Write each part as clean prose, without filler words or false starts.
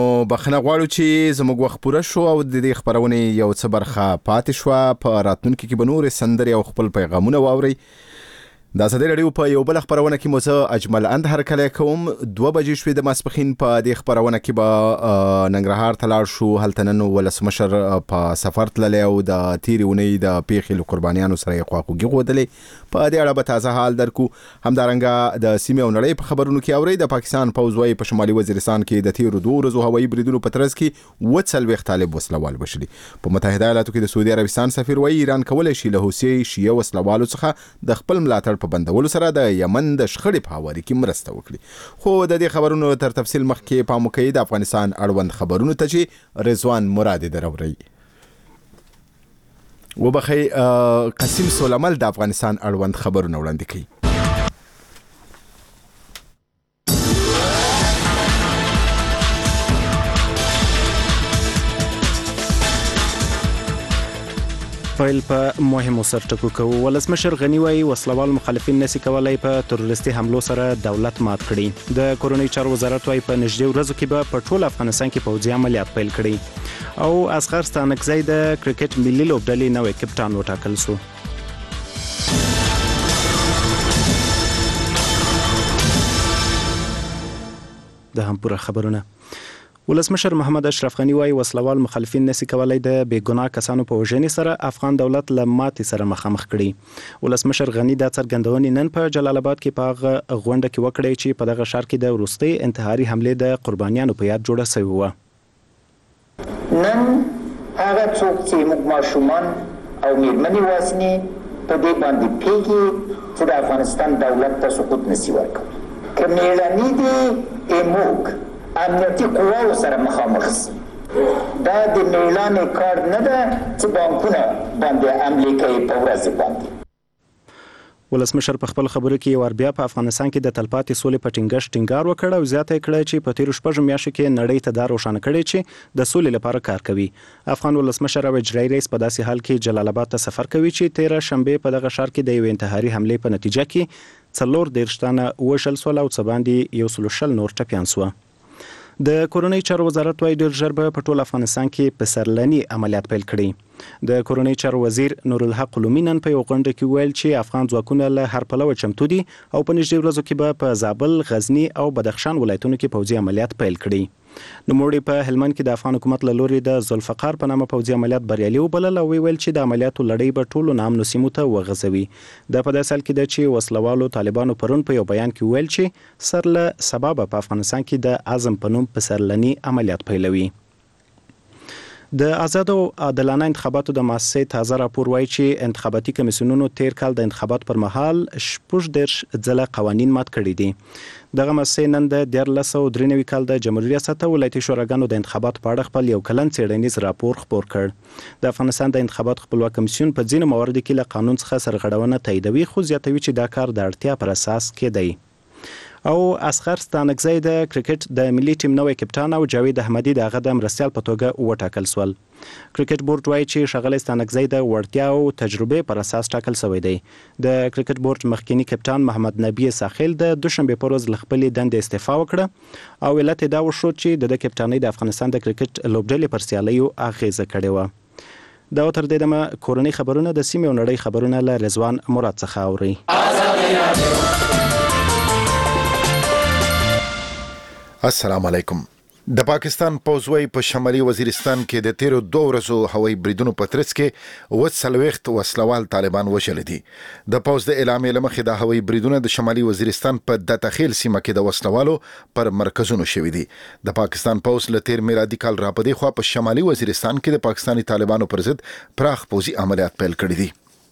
بخنه غواړو چې زموږ وخت پوره شو او د دې خبرونه یو څه برخه پاتې شو. په راتلونکي کې به نور سندرې او خپل پیغامونه واوري. دا ازادي راډیو په یو بل خبرونه کې موزه اجمل اند هرکلی کوم 2 بجې شوې د ماسپخین په دې خبرونه کې به ننګرهار تلار شو. هلته نن ولسمشر په سفر تللی او د تیرې اونۍ د پیښې قربانیانو سره یې خواخوږي ښودلې. په دې اړه به تازه حال درکو. همدارنګه د سیمې او نړۍ په خبرونو کې اورئ د پاکستان پوځ وايي په شمالي وزیرستان کې د تیرو 2 ورځو هوایي بریدونو په ترڅ کې 40 طالب وسلوال وشلي. په متحده ایالاتو کې د سعودي عربستان سفیر وايي ایران کولای شي له حوثي شیعه وسلوالو څخه د خپل ملاتړ په بندولو سره د یمن د شخړې په هواري کې مرسته وکړي. خو د دې خبرونو تر تفصیل مخکې پام وکړئ د افغانستان اړوند خبرونو ته چې رضوان مرادي دروري. وبخي قسم سولمل د افغانستان اړوند خبرونه وړاندې کوي. فایل په مهمو سرټکو کوو. ولسمشر غنی وايي وسلوال مخالفین نشي کولای په تروریستي حملو سره دولت مات کړي. د کورونی چارو وزارت وايي په نږدې ورځو کې به په ټول افغانستان کې پوځي عملیات پیل کړي. او اصغر ستانکزی د کرکټ ملي لوبډلې نوې کپټان وټاکل شو. د هم پوره خبرونه. ولسمشر محمد اشرف غنی وايي وسلوال مخالفین نشي کولای د بیګناه کسانو په وژنې سره افغان دولت له ماتې سره مخامخ کړي. ولسمشر غنی د څرګندونې نن په جلال آباد کې په غونډه کې وکړې چې په دغه ښار کې د وروستي انتحاري حملې د قربانیانو په یاد جوړه شوې و. نن هغه څوک چې موږ ماشومان او میرمنې واسني په دې باندې پیږي چې د افغانستان دولت ته سقوط نشي ورکوي. که میړني دي موږ امنیتي قواو سره مخامخ سي. دا د میلان کار نه ده چې بانکونه باندې عملي کوي په ورځ باندې. ولسمشر په خپل خبرو کې ور بیا په افغانستان کې د تلپاتې سولې په ټینګښت ټینګار وکړ او زیاته کړه چې په تیر شپږ میاشتو کې نړۍ ته دا روښانه کړي چې د سولې لپاره کار کوي. افغان ولسمشر او اجرایي رئیس په داسې حال کې جلال آباد ته سفر کوي چې 13 شنبه په دغه ښار کې د یو انتحاري حملې په نتیجه کې 14 تنه وژل شول او څه باندې 140 نور ټپیان شول. د کورونی چارو وزارت وايي ډېر ژر به په ټول افغانستان کې په سرلني عملیات پیل کړي. د کورونی چارو وزیر نور الحق علومي نن په یو غونډه کې ویل چې افغان ځواکونه له هر پلوه چمتو دي او په نږدې ورځو کې به په زابل، غزنی او بدخشان ولایتونو کې پوځي عملیات پیل کړي. نوموړي په هلمند کې د افغان حکومت له لوري د ذوالفقار په نامه پوځي عملیات بریالي وبلل او ویل چې د عملیاتو لړۍ به ټولو نامنو سیمو ته وغځوي. د په داسې حال کې ده چې وسلوالو طالبانو پرون په یو بیان کې ویل چې سر له سبب په افغانستان کې د اعظم په نوم په سرلني عملیات پیلوي. د آزاد او عادلانه انتخاباتو د مؤسسې تازه راپور وايي چې انتخاباتي کمیسیونونو تیر کال د انتخابات پر مهال 14 ځله قوانین مات کړي دي. دغه مؤسسې نن د 1393 کال د جمهوریت ریاست ولایتي شوراګانو د انتخابات په اړه خپل یو کلن څېړنیز راپور خپور کړ. د افغانستان د انتخابات خپلواک کمیسیون په ځینو مواردو کې له قانون څخه سرغړونه تاییدوي خو زیاتوي چې دا کار د اړتیا پر اساس کېدی. او اصغر ستانکزی د کرکټ د ملي ټیم نوې کپټان او جاوید احمدي دغه د مرستیال په توګه وټاکل شول. کرکټ بورډ وايي چې ښاغلی ستانکزی د وړتیا او تجربې پر اساس ټاکل شوی دی. د کرکټ بورډ مخکینی کپټان محمد نبی ساحل د دوشنبه پر ورځ له خپلې دندې استعفا وکړه او علت دا وشو چې د کپټانۍ د افغانستان د کرکټ لوبډلې پر سیالیو اغیزه کړې و. دا تر دې دمه کورنۍ خبرونه د سیمې او نړۍ خبرونه له رضوان مراد څخه اوري. السلام علیکم. د پاکستان پوځوي په شمالي وزیرستان کې د تیرو 2 ورځو هوایي بریدونو په ترڅ کې 40 وسلوال طالبان وژل دي. د پوځ د اعلامیې لمخې د هوایي بریدونو د شمالي وزیرستان په دتخیل سیمه کې د وسلوالو پر مرکزونو شوي دي. د پاکستان پوځ له تیر میلادي کال راپدې خوا په شمالي وزیرستان کې د پاکستاني طالبانو پر ضد پراخ پوځي عملیات پیل کړي دي.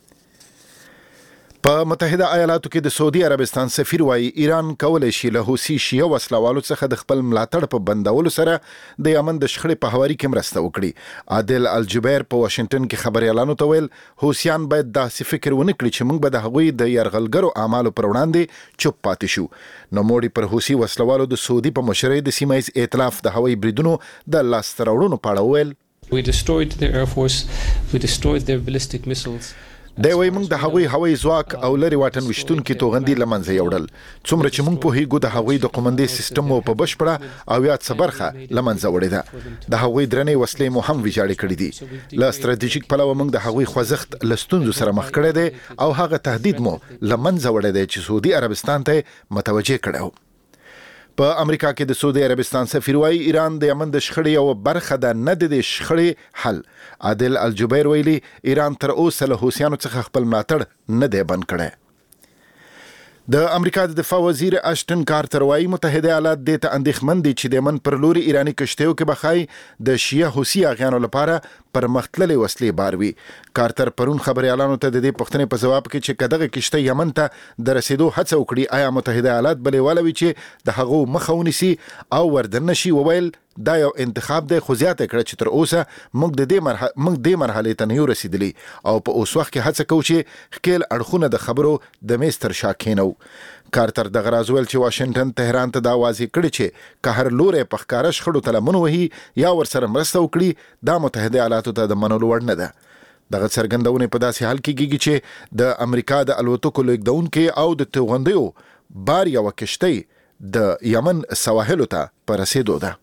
په متحده ایالاتو کې د سعودي عربستان سفیر وايي ایران کولای شي له حوثي شیعه وسلوالو څخه د خپل ملاتړ په بندولو سره د یمن د شخړې په هواري کې مرسته وکړي. عادل الجبیر په واشنگټن کې خبريالانو ته ویل حوثیان باید داسې فکر ونه کړي چې موږ به د هغوی د يرغلګرو اعمالو پر وړاندې چوپ پاتې شو. نو موړي پر حوثي وسلوالو د سعودي په مشرۍ د سیمایي ائتلاف د هوایي بریدونو د لاستراوړونو په اړه ویل We destroyed their air force, we destroyed their ballistic missiles. د وای موږ د هغوی هوایي ځواک او لري واټن وشتونکو توغندي لمنځه یوړل څومره چې موږ په هیګو د هغوی د قومندې سیستم په بشپړه او یا څبرخه لمنځه وړې ده د هغوی درنې وسلې مو هم ویجاړې کړې دي له ستراتیژیک پلوه موږ د هغوی خوځښت لستونزو سره مخ کړی دی او هغه تهدید مو لمنځه وړی دی چې سعودي عربستان ته متوجه کړو په امریکا کې د سعودي عربستان سفیر وايي ایران د یمن د شخړې یو برخه ده نه د شخړې حل عادل الجبیر ویلي ایران تر اوسه له حوثیانو څخه خپل ملاتړ نه دی بند کړی د امریکا د دفاع وزیر اشټن کارتر وايي متحده ایالات د اندېښمن دي چې د یمن پر لوري ایرانی کشتیو کې بخای د شیعه حوثي اغیانو لپاره پرمختللې وسلې باروي کارتر پرون خبريالانو ته د دې پښتنې په جواب کې چې کداغه کشته یمن ته د رسیدو هڅه وکړي آیا متحده ایالات بلې ولوي چې د هغو مخاوني سي او وردن شي وویل دا یو انتخاب دی خو زیاته کړ چې تر اوسه موږ د مرحله ته نه رسیدلی او په اوس وخت کې هڅه کوو چې خپل اړخونه د خبرو د میستر شاکینو کارتر د غراز ویل چې واشنگټن تهران ته دا واضح کړی چې که هر لورې په ښکارا شخړو ته لمن وهي یا ورسره مرسته وکړي دا متحده ایالاتو ته د منلو وړ نه ده دغه څرګندونه په داسې حال کې کیږي چې د امریکا د الوتکو لیږدونکو او د توغندیو بار یو کشتۍ د یمن سواحلو ته پر رسیدو ده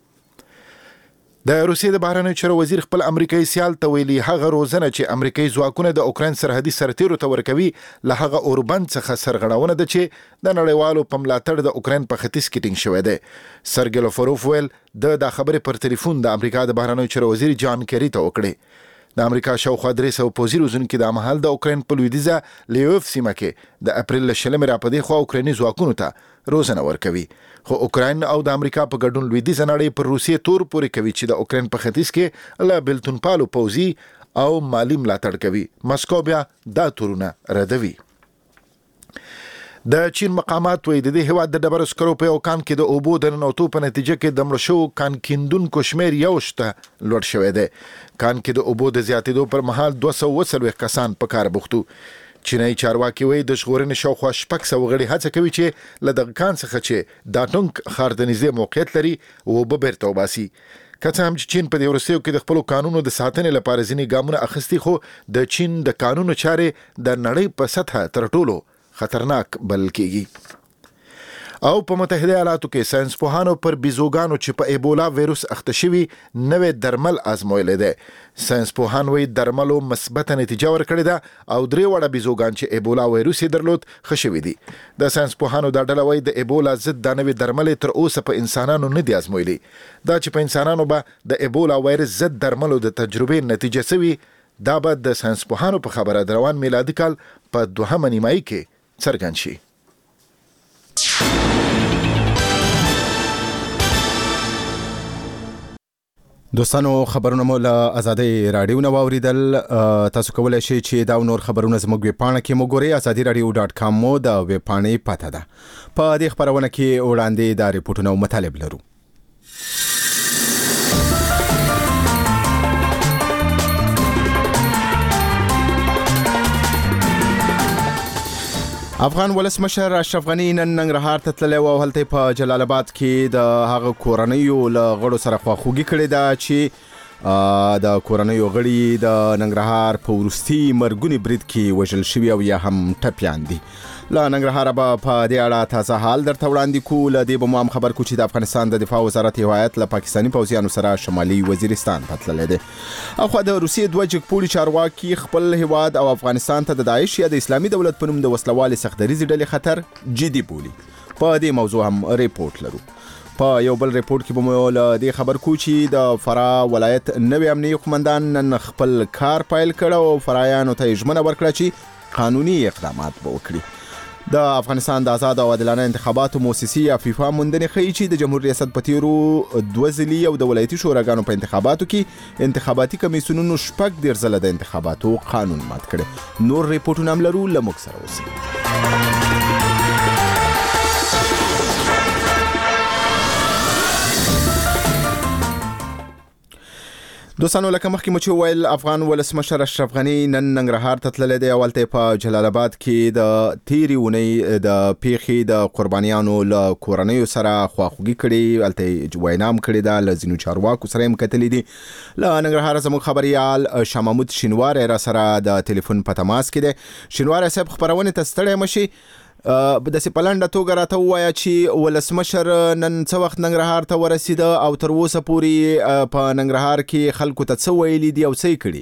د روسیې د بهرنیو چارو وزیر خپل امریکایي سیال ته ویلي هغه روزنه چې امریکایي ځواکونه د اوکراین سرحدي سرتیرو ته ورکوي له هغه اوربند څخه سرغړونه ده چې د نړیوالو په ملاتړ د اوکراین په ختیځ کې ټینګ شوی دی سرګی لوفروف ویل د خبرې پر ټلیفون د امریکا د بهرنیو چارو وزیر جان کری ته وکړي د امریکا شاوخوا 300 پوځي روزونکو د مهال د اوکراین په لویدیځه لیوف سیمه کې د اپریل شلمې را پدې خو اوکرایني ځواکونو ته روزنه ورکوي خو اوکراین او د امریکا په ګډون لویدیځه نړۍ پر روسیې تور پورې کوي چې د اوکراین په ختیځ کې له بلتون پالو پوځي او مالی ملاتړ کوي مسکو بیا دا تورونه ردوي د چین مقامات وایي د دې هیواد د ډبرو سکرو په یو کان کې د اوبو د ننوتو په نتیجه کې د مړ شوو کان کیندونکو شمېر یو شته لوړ شوی دی کان کې د اوبو د زیاتېدو پر مهال 240 کسان په کار بوختو چینایي چارواکي وایي د ژغورنې شاوخوا 600 غړي هڅه کوي چې له دغه کان څخه چې دا ټونګ ښار د نږدې موقعیت لري اوبه بیرته وباسي که څه هم چې چین په دې وروستیو کې د خپلو قانونو د ساتنې لپاره ځینې ګامونه اخیستي خو د چین د قانونو چارې د نړۍ په سطحه تر ټولو خطرناک بلل کېږي او په متحده ایالاتو کې ساينس پوهانو پر بیزوګانو چې په ایبولا وایروس اخته شوي نوې درمل آزمویلې ده ساينس پوهان وایي درملو مثبت نتیجه ورکړې ده او 3 وړه بیزوګان چې ایبولا وایروس یې درلود ښه شوي دي د ساينس پوهانو دا ډله وایي د ایبولا ضد د نوې درملې تر اوسه په انسانانو نه دي آزمویلي دا چې په انسانانو به د ایبولا وایرس ضد درملو د تجربې نتیجه سوي دا به د ساينس پوهانو په خبره روان میلادي کال په 2 نیمایي کې څرګند شي دوستانو خبرونه مو له ازادي رادیو نو اوریدل تاسو کولای شئ چې دا نور خبرونه زموږ ویب پاڼه کې وګورئ azadiradio.com مو د ویب پاڼې پته ده په دې خبرونه کې وړاندې د ریپورتونو مطالب لرو افغان ولسمشر اشرف غنی نن ننګرهار ته تللی او هلته په جلال آباد کې د هغه کورنیو له غړو سره خواخوږي کړې ده چې د کورنیو غړي د ننګرهار په وروستي مرګونی برید کې وژل شوي او یا هم ټپیان دي له ننګرهار به په دې اړه تازه حال درته وړاندې کوو له دې به مو هم خبر کوو چې د افغانستان د دفاع وزارت هیات له پاکستاني پوځیانو سره شمالي وزیرستان ته تللی دی اخوا د روسیې 2 جګپوړي چارواکي خپل هیواد او افغانستان ته د داعش یا د اسلامي دولت په نوم د وسلوالې سختدریزې ډلې خطر جدي بولي په دې موضوع هم ریپورت لرو په یو بل ریپورت کې به مو له دې خبر کوو چې د فراه ولایت نوې امنیتي قومندان نن خپل کار پیل کړ او فرایانو ته ژمنه ورکړه چې قانوني اقدامات به وکړي د افغانستان د آزاد او عادلانه انتخاباتو مؤسسې یا فیفا موندنې ښیي چې د جمهور ریاست په تیرو 2 ځلي او د ولایتي شوراګانو په انتخاباتو کې انتخاباتي کمیسیونونو 6 ځله د انتخاباتو قانون مات کړي نور ریپورتونه هم لرو له موږ سره اوسئ دوستانو لکه مخکې مو چې ویل افغان ولسمشر اشرف غنی نن ننګرهار ته تللی دی اولته په جلال آباد کې د تیری ونې د پیښې د قربانیانو له کورنیو سره خواخوږي کړي الته وینام کړي دا لزینو چارواکو سره هم کتلې دي له ننګرهار زموږ خبريال شاه محمود شینوار را سره د ټلیفون په تماس کې دی. شینوار صاحب خبرونه ته ستړی مشي د سپلانډه توګه راته وایا چې ولسمشر نن څو وخت ننګرهار ته ورسید او تر اوسه پورې په ننګرهار کې خلکو ته څه ویلي دي او څه کړي؟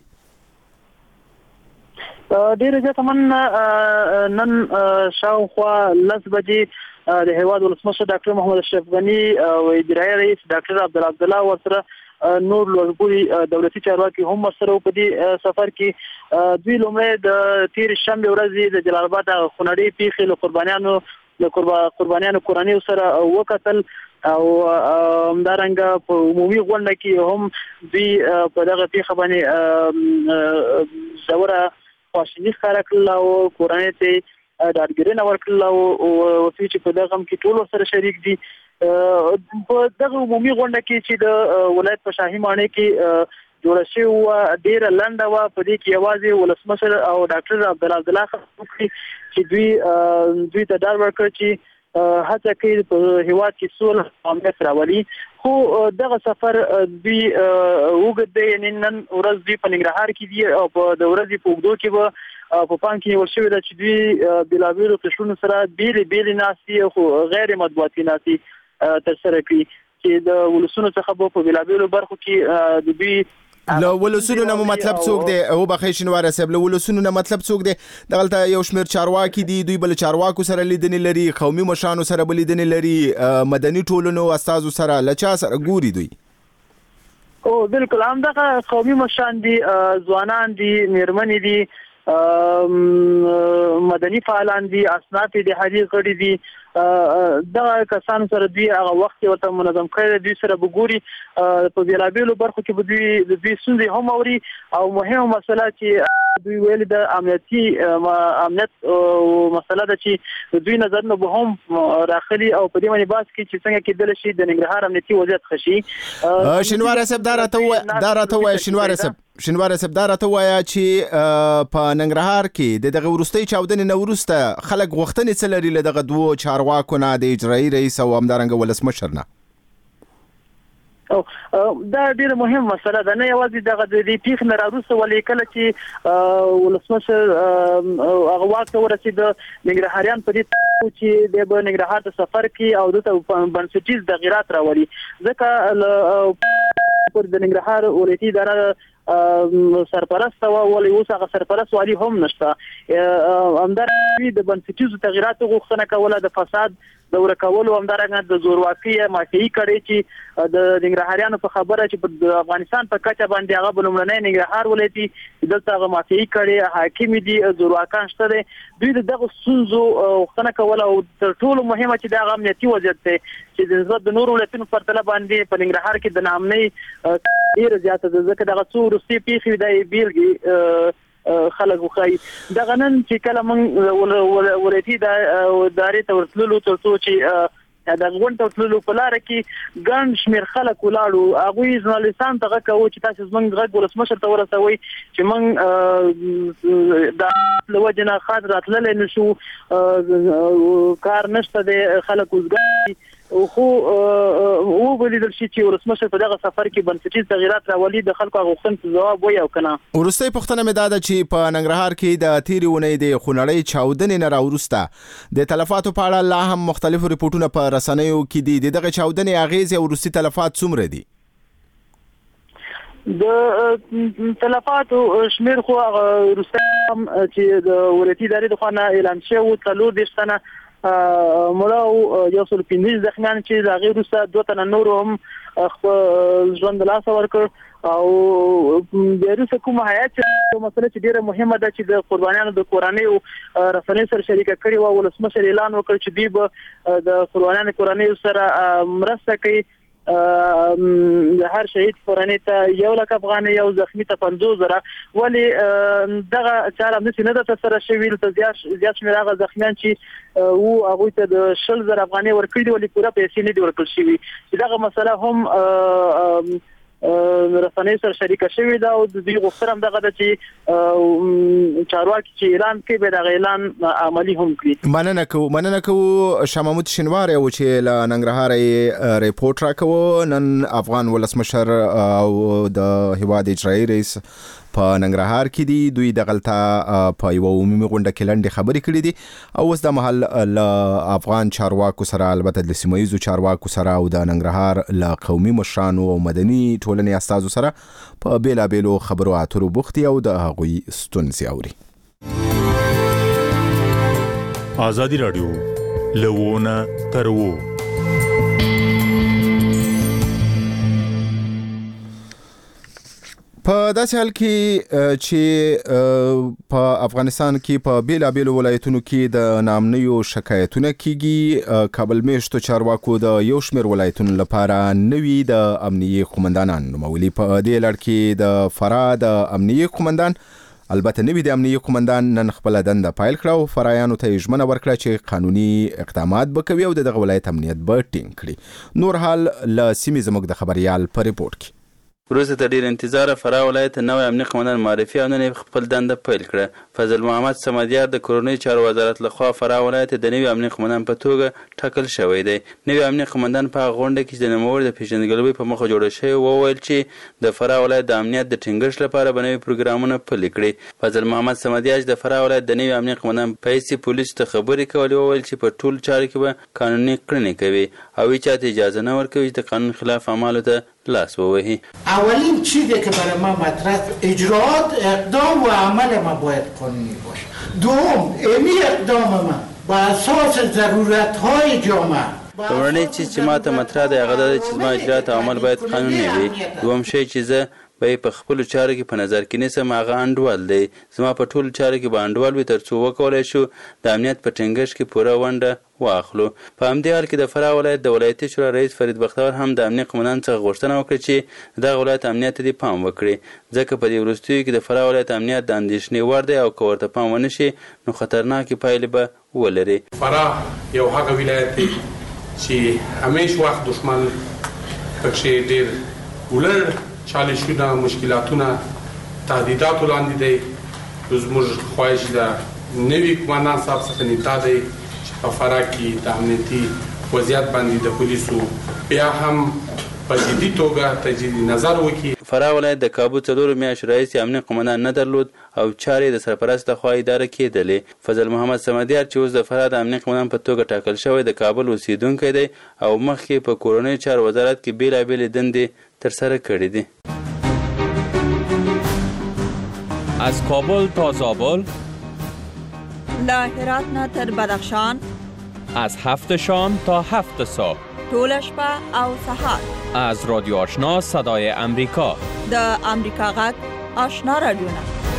ډیر ځکه نن شاوخوا 10 بجې د هیواد ولسمشر ډاکټر محمد اشرف غنی او اداري رئیس ډاکټر عبدالله ورسره نور لوړپوړي دولتي چارواکي هم سره په دې سفر کې دوی لومړی د تیر شنبه ورځې د جلال آباد خونړۍ پیښې له قربانیانو کورنیو سره وکتل او همدارنګه په عمومي غونډه کې هم دوی په دغه پیښه باندې ژوره خواشیني ښکاره کړله او کورنۍ ته ډاډګیرنه ورکړله او چې په دغه کې ټول سره شریک دي. په دغه عمومي غونډه کې چې د ولایت په شاهي ماڼۍ کې جوړه شوې ډیره لنډه و په دې کې یوازې ولسمشر او ډاکټر عبدالله چې دوی ته ډاډ ورکړ چې هڅه کوي په هیواد کې صلح او امنیت راولي. خو دغه سفر دوی وګړي دی نن ورځ دوی په ننګرهار کې دي او په د ورځې په اوږدو کې به په پام کې ورشوي چې دوی بلابیلو قشرونو سره بیل ناسي خو غیر مطبوعاتي ناسي تر سره کوي چې د ولسونو څخه په بلابیلو برخو کې د دوی له ولسونو نه مطلب څوک دی او بخښ شینوار صاحب له ولسونو نه مطلب څوک دی؟ دغلته یو شمیر چارواکي دي دوی بل چارواکو سره لیدنې لري قومي مشانو سره بل لیدنې لري مدني ټولنو استادو سره لچا سره ګوري دوی؟ او بالکل همدغه قومي مشان دي ځوانان دي میرمنې دي مدني فعالان دي اسناف دي حریق غړي دي دا کسان سره دوی هغه وخت ورته منظم کړی دوی سره وګوري په بیلابیلو برخو کې به دوی ستونزې هم اوري او مهمه مسله چې دوی ویل د امنیت مسله ده چې دوی نظر نه به هم راخلي او په دې باندې باس کې چې څنګه کېدل شي د ننګرهار امنیتي وضعیت خشي. شینوار صاحب دا راته وایي شینوار صاحب دا راته وایي چې په ننګرهار کې دغه ورستۍ چاودنې نه وروسته خلک غوښتنې څه لري له دغه دوو چارواکو نه د اجرایي رئیس او همدارنګه ولسمشر نه؟ دا ډیره مهمه مسله ده نه یوازې دغه د پیښې نه راوروسته ولې کله چې ولسمشر هغه واک ته ورسېد ننګرهاریان په دې چې د ننګرهار ته سفر کوي او دلته بنسټیز تغیرات راولي ځکه پر د ننګرهار ولایتي اداره سرپرست ولې اوس هغه سرپرست والی هم نشته همدارنګه د بنسټیزو تغیراتو غوښتنه کوله د فساد د ورکولو همدارنګه د زورواکۍ مافیایي کړي چې د ننګرهاریانو په خبره چې په افغانستان په کچه باندې هغه بلومړنۍ ننګرهار ولایتي دلته هغه مافیایي کړي حاکم دي زورواکان شته دي دوی دغه ستونزو غوښتنه کوله او تر ټولو مهمه چې د امنیتي وضعیت دی چې د نسبت د نورو ولایتونو په پرتله باندې په ننګرهار کې د ناامنۍ ډیره زیاته ده ځکه دغه څو وروستۍ پیښې د بیلګې خلک وخی دغه نن چې کله موږ ولایتي ادارې ته ورتللو تر څو چې د غونډه تللو په لار کې ګڼ شمېر خلک ولاړو هغوی ژورنالیستان ته غږ کوي چې تاسو زموږ غږ ولسمشر ته ورسوئ چې موږ د وجه نه ښار راتللی نه شو کار نشته دی خلک وزګار خو ولیدل شي چې ولسمشر په دغه سفر کې بنسټیز تغیرات راولي د خلکو غوښتنو ځواب وایي او کنه. وروستۍ پوښتنه مې دا ده چې په ننګرهار کې د تیرې اونۍ د خونړۍ چاودنې نه راوروسته د تلفاتو په اړه لا هم مختلفو ریپورتونو په رسنیو کې دي دغه چاودنې اغیزې او وروستي تلفات څومره دي؟ د تلفاتو شمیر خو وروسته چې د ولایتي ادارې د خوا اعلان شوی 40 تنه مړه او یو څل 15 زخمیان چې د غیر وروسته 2 تنه نور هم ژوند لاس ورکړ او د روسي کومه حیات مسله چې ډیره مهمه ده چې د قربانیانو د کورنیو رسنۍ سره شریک کړي او ولسمشر اعلان وکړ چې دوی به د قربانیانو کورنیو سره مرسته کوي د هر شهید کورنۍ ته 1 لک افغانۍ یو زخمی ته 50,000 ولی دغه چاره نه ده سره شوی ته زیات شمیر هغه زخمیان چې او هغه ته د 20,000 افغانۍ ورکړي ولی پوره پیسې نه دی ورکړل شوی دغه مسله هم رسنۍ سره شریک شوی دا او د دې غوښتنه دغه د چې چارواکي چې اعلان کوي به د اعلان عملی هم کړي. مننه کو شاه محمود شینواری او چې له ننګرهار ریپورت راکوه. نن افغان ولسمشر او د هیواد اجرایي رئیس په ننګرهار کې دي. دوی د غلطه په یو عمومي غونډه کې لنډې خبرې کړې دي او اوس د محل له افغان چارواکو سره البته د سیمایي چارواکو سره او د ننګرهار له قومي مشرانو او مدني ټولنې استازو سره په بیلابیلو خبرو اترو بوختي او د هغوی ستونزې اوري. آزادی رادیو لوونه ترو په داسې حال کې چې په افغانستان کې په بیلابیلو ولایتونو کې د ناامنیو شکایتونه کیږي. کابل میشتو چارواکو د یو شمېر ولایتونو لپاره نوي د امنیې قومندانان نومولي. په دې لړ کې د فراه د امنیې قومندان البته نوي د امنیې قومندان نن خپل دنده پیل کړه او فرایانو ته ژمنه ورکړه چې قانوني اقدامات به کوي او دغه ولایت امنیت به ټینګ کړي. نور حال له سیمې زموږ د خبريال په ریپورت کې. وروسته تر ډیر انتظار فراه ولایت نوی امنیه قومندان معرفي او نن خپل دنده پیل کړه. فضل محمد سمدیار د کورنۍ چارو وزارت لخوا فراه ولایت د نوی امنیه قومندان په توګه ټاکل شوی دی. نوی امنیه قومندان په غونډه کې د نوموړي د پیژندګلوۍ په مخه جوړ شوی وویل چې د فراه ولایت د امنیت د ټینګښت لپاره به نوي پروګرامونه پلي کړي. فضل محمد سمدیار د فراه ولایت د نوی امنیه قومندان په حیث پولیسو ته خبرې کولې وویل چې په ټول چارو کې به قانوني کړنې کوي او هیچ چاته اجازه نه ورکوي چې د قانون خلاف اعمالو ته لاس ووهی. اولین چیزی که برای ما مطرح اجراات اقدام و عمل ما باید قانونی باشه. دوم امی اقدام ما با اساس ضرورت های جامعه. لومړنی چیز چې ما ته مطرح دی هغه دا چې زما اجرات او عمل باید قانوني وي. دوم شی چې زه به په خپل چارو کې په نظر کې نیسم هغه انډول دی. زما په ټول چارو کې به انډول وي ترڅو وکولای شو د امنیت په ټینګښت کې پوره ونډه واخلو. په همدې حال کې د فراه ولایت د ولایتي شورا رئیس فرید بختیار هم د امنیه قومندان څخه غوښتنه وکړه چې دغه ولایت امنیت ته پام وکړي ځکه په دې وروستیو کې د فراه ولایت امنیت د اندېښنې وړ دی او که ورته پام ونه شي نو خطرناکې پایلې به ولري. فراه یو هغه ولایت دی چې همیش وخت دښمن پکې ډېر ولر چالشونه مشکلاتونه تهدیداتو لاندې دی. زموږ خواهش ده نوي قومندان صاحب څخه نیتا دی چې په فراه کې د امنیتي وضعیت باندې د پولیسو بیا هم په جدي توګه تجدید نظر وکړي. فراه ولایت د کابو 4 میاشتو رئیس امنیه قومندان نه درلود او چارې د سرپرست لخوا اداره کېدلې. فضل محمد سمدیار چې اوس د فراه د امنیه قومندان په توګه ټاکل شوی د کابل اوسیدونکی دی او مخکې په کورنۍ چارو وزارت کې بیلابیلې دندې ترسره کړې دي. از کابل تا زابل، له هرات نه تر بدخشان، از 7 شام تا 7 صبح، طول شپه او سحر، از رادیو آشنا صدای امریکا، د امریکا غږ آشنا رادیو.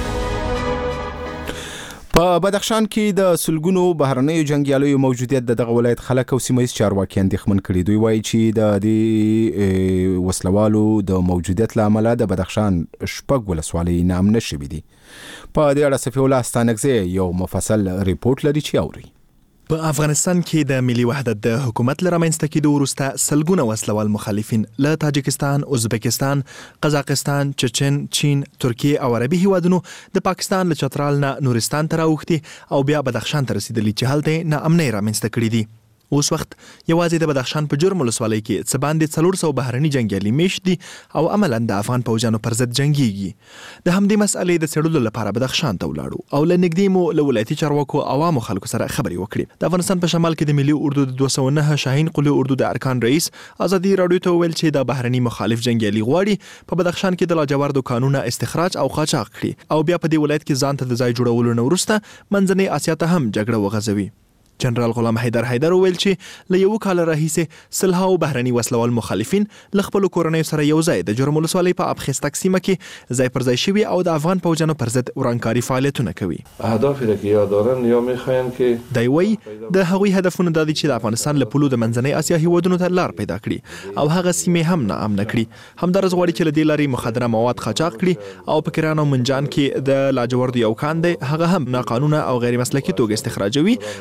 په بدخشان کې د سلګونو بهرنیو جنگیالیو موجودیت دغه ولایت خلک او سیمه ییز چارواکي اندېښمن کړي. دوی وایي چې د دې وسلوالو د موجودیت له امله د بدخشان شپږ ولسوالۍ ناامنه شوي دي. په دې اړه صفي الله ستانکزی یو مفصل ریپورت لري چې اوري. په افغانستان کې د ملي وحدت د حکومت لپاره منځته کېدو وروسته سلګونه وسلوال مخالفین له تاجکستان، ازبکستان، قزاقستان، چچن، چین، ترکیه او عربي هیوادونو د پاکستان له چترال نه نورستان ته راوښتي او بیا بدخشان ته رسیدلي چې هلته ناامنۍ رامنځته کړې دي. اوس وخت یوازې د بدخشان په جرم ولسوالۍ کې څه باندې 400 بهرني جنګیالي میشت دي او عملاً د افغان پوځیانو پر ضد جنګیږي. د همدې مسئلې د څېړلو لپاره بدخشان ته ولاړو او له نږدې مو له ولایتي چارواکو عوامو خلکو سره خبرې وکړې. د افغانستان په شمال کې د ملي اردو د 209 شاهین قلي اردو د ارکان رئیس آزادي رادیو ته ویل چې د بهرني مخالف جنګیالي غواړي په بدخشان کې د لاجوردو قانونه استخراج او قاچاق کړي او بیا په دې ولایت کې ځان ته د ځای جوړولو نه وروسته منځنۍ اسیا ته هم جګړه وغځوي. جنرال غلام حیدر ویل چې له یو کال راهیسې سلهاو بهرني وسلوال مخالفین له خپل کورنۍ سره یو ځای د جرم ولسوالۍ په ابخستک سیمه کې ځای پر ځای شوي او د افغان پوځیانو پر ضد ورانکاري فعالیتونه کوي. اهدافی را که یا دارن یا میخواین که دی وایي د هغوی هدفونه دا دي چې د افغانستان له پولو د منځنۍ اسیا هیوادونو ته لار پیدا کړي او هغه سیمې هم ناامنه کړي. همدارس غواړي چې له دې لارې مخدره مواد قاچاق کړي او په کران او منجان کې د لاجوردو یو کان دی هغه هم ناقانونه او غیر مسلکي توګه استخراجوي او بعض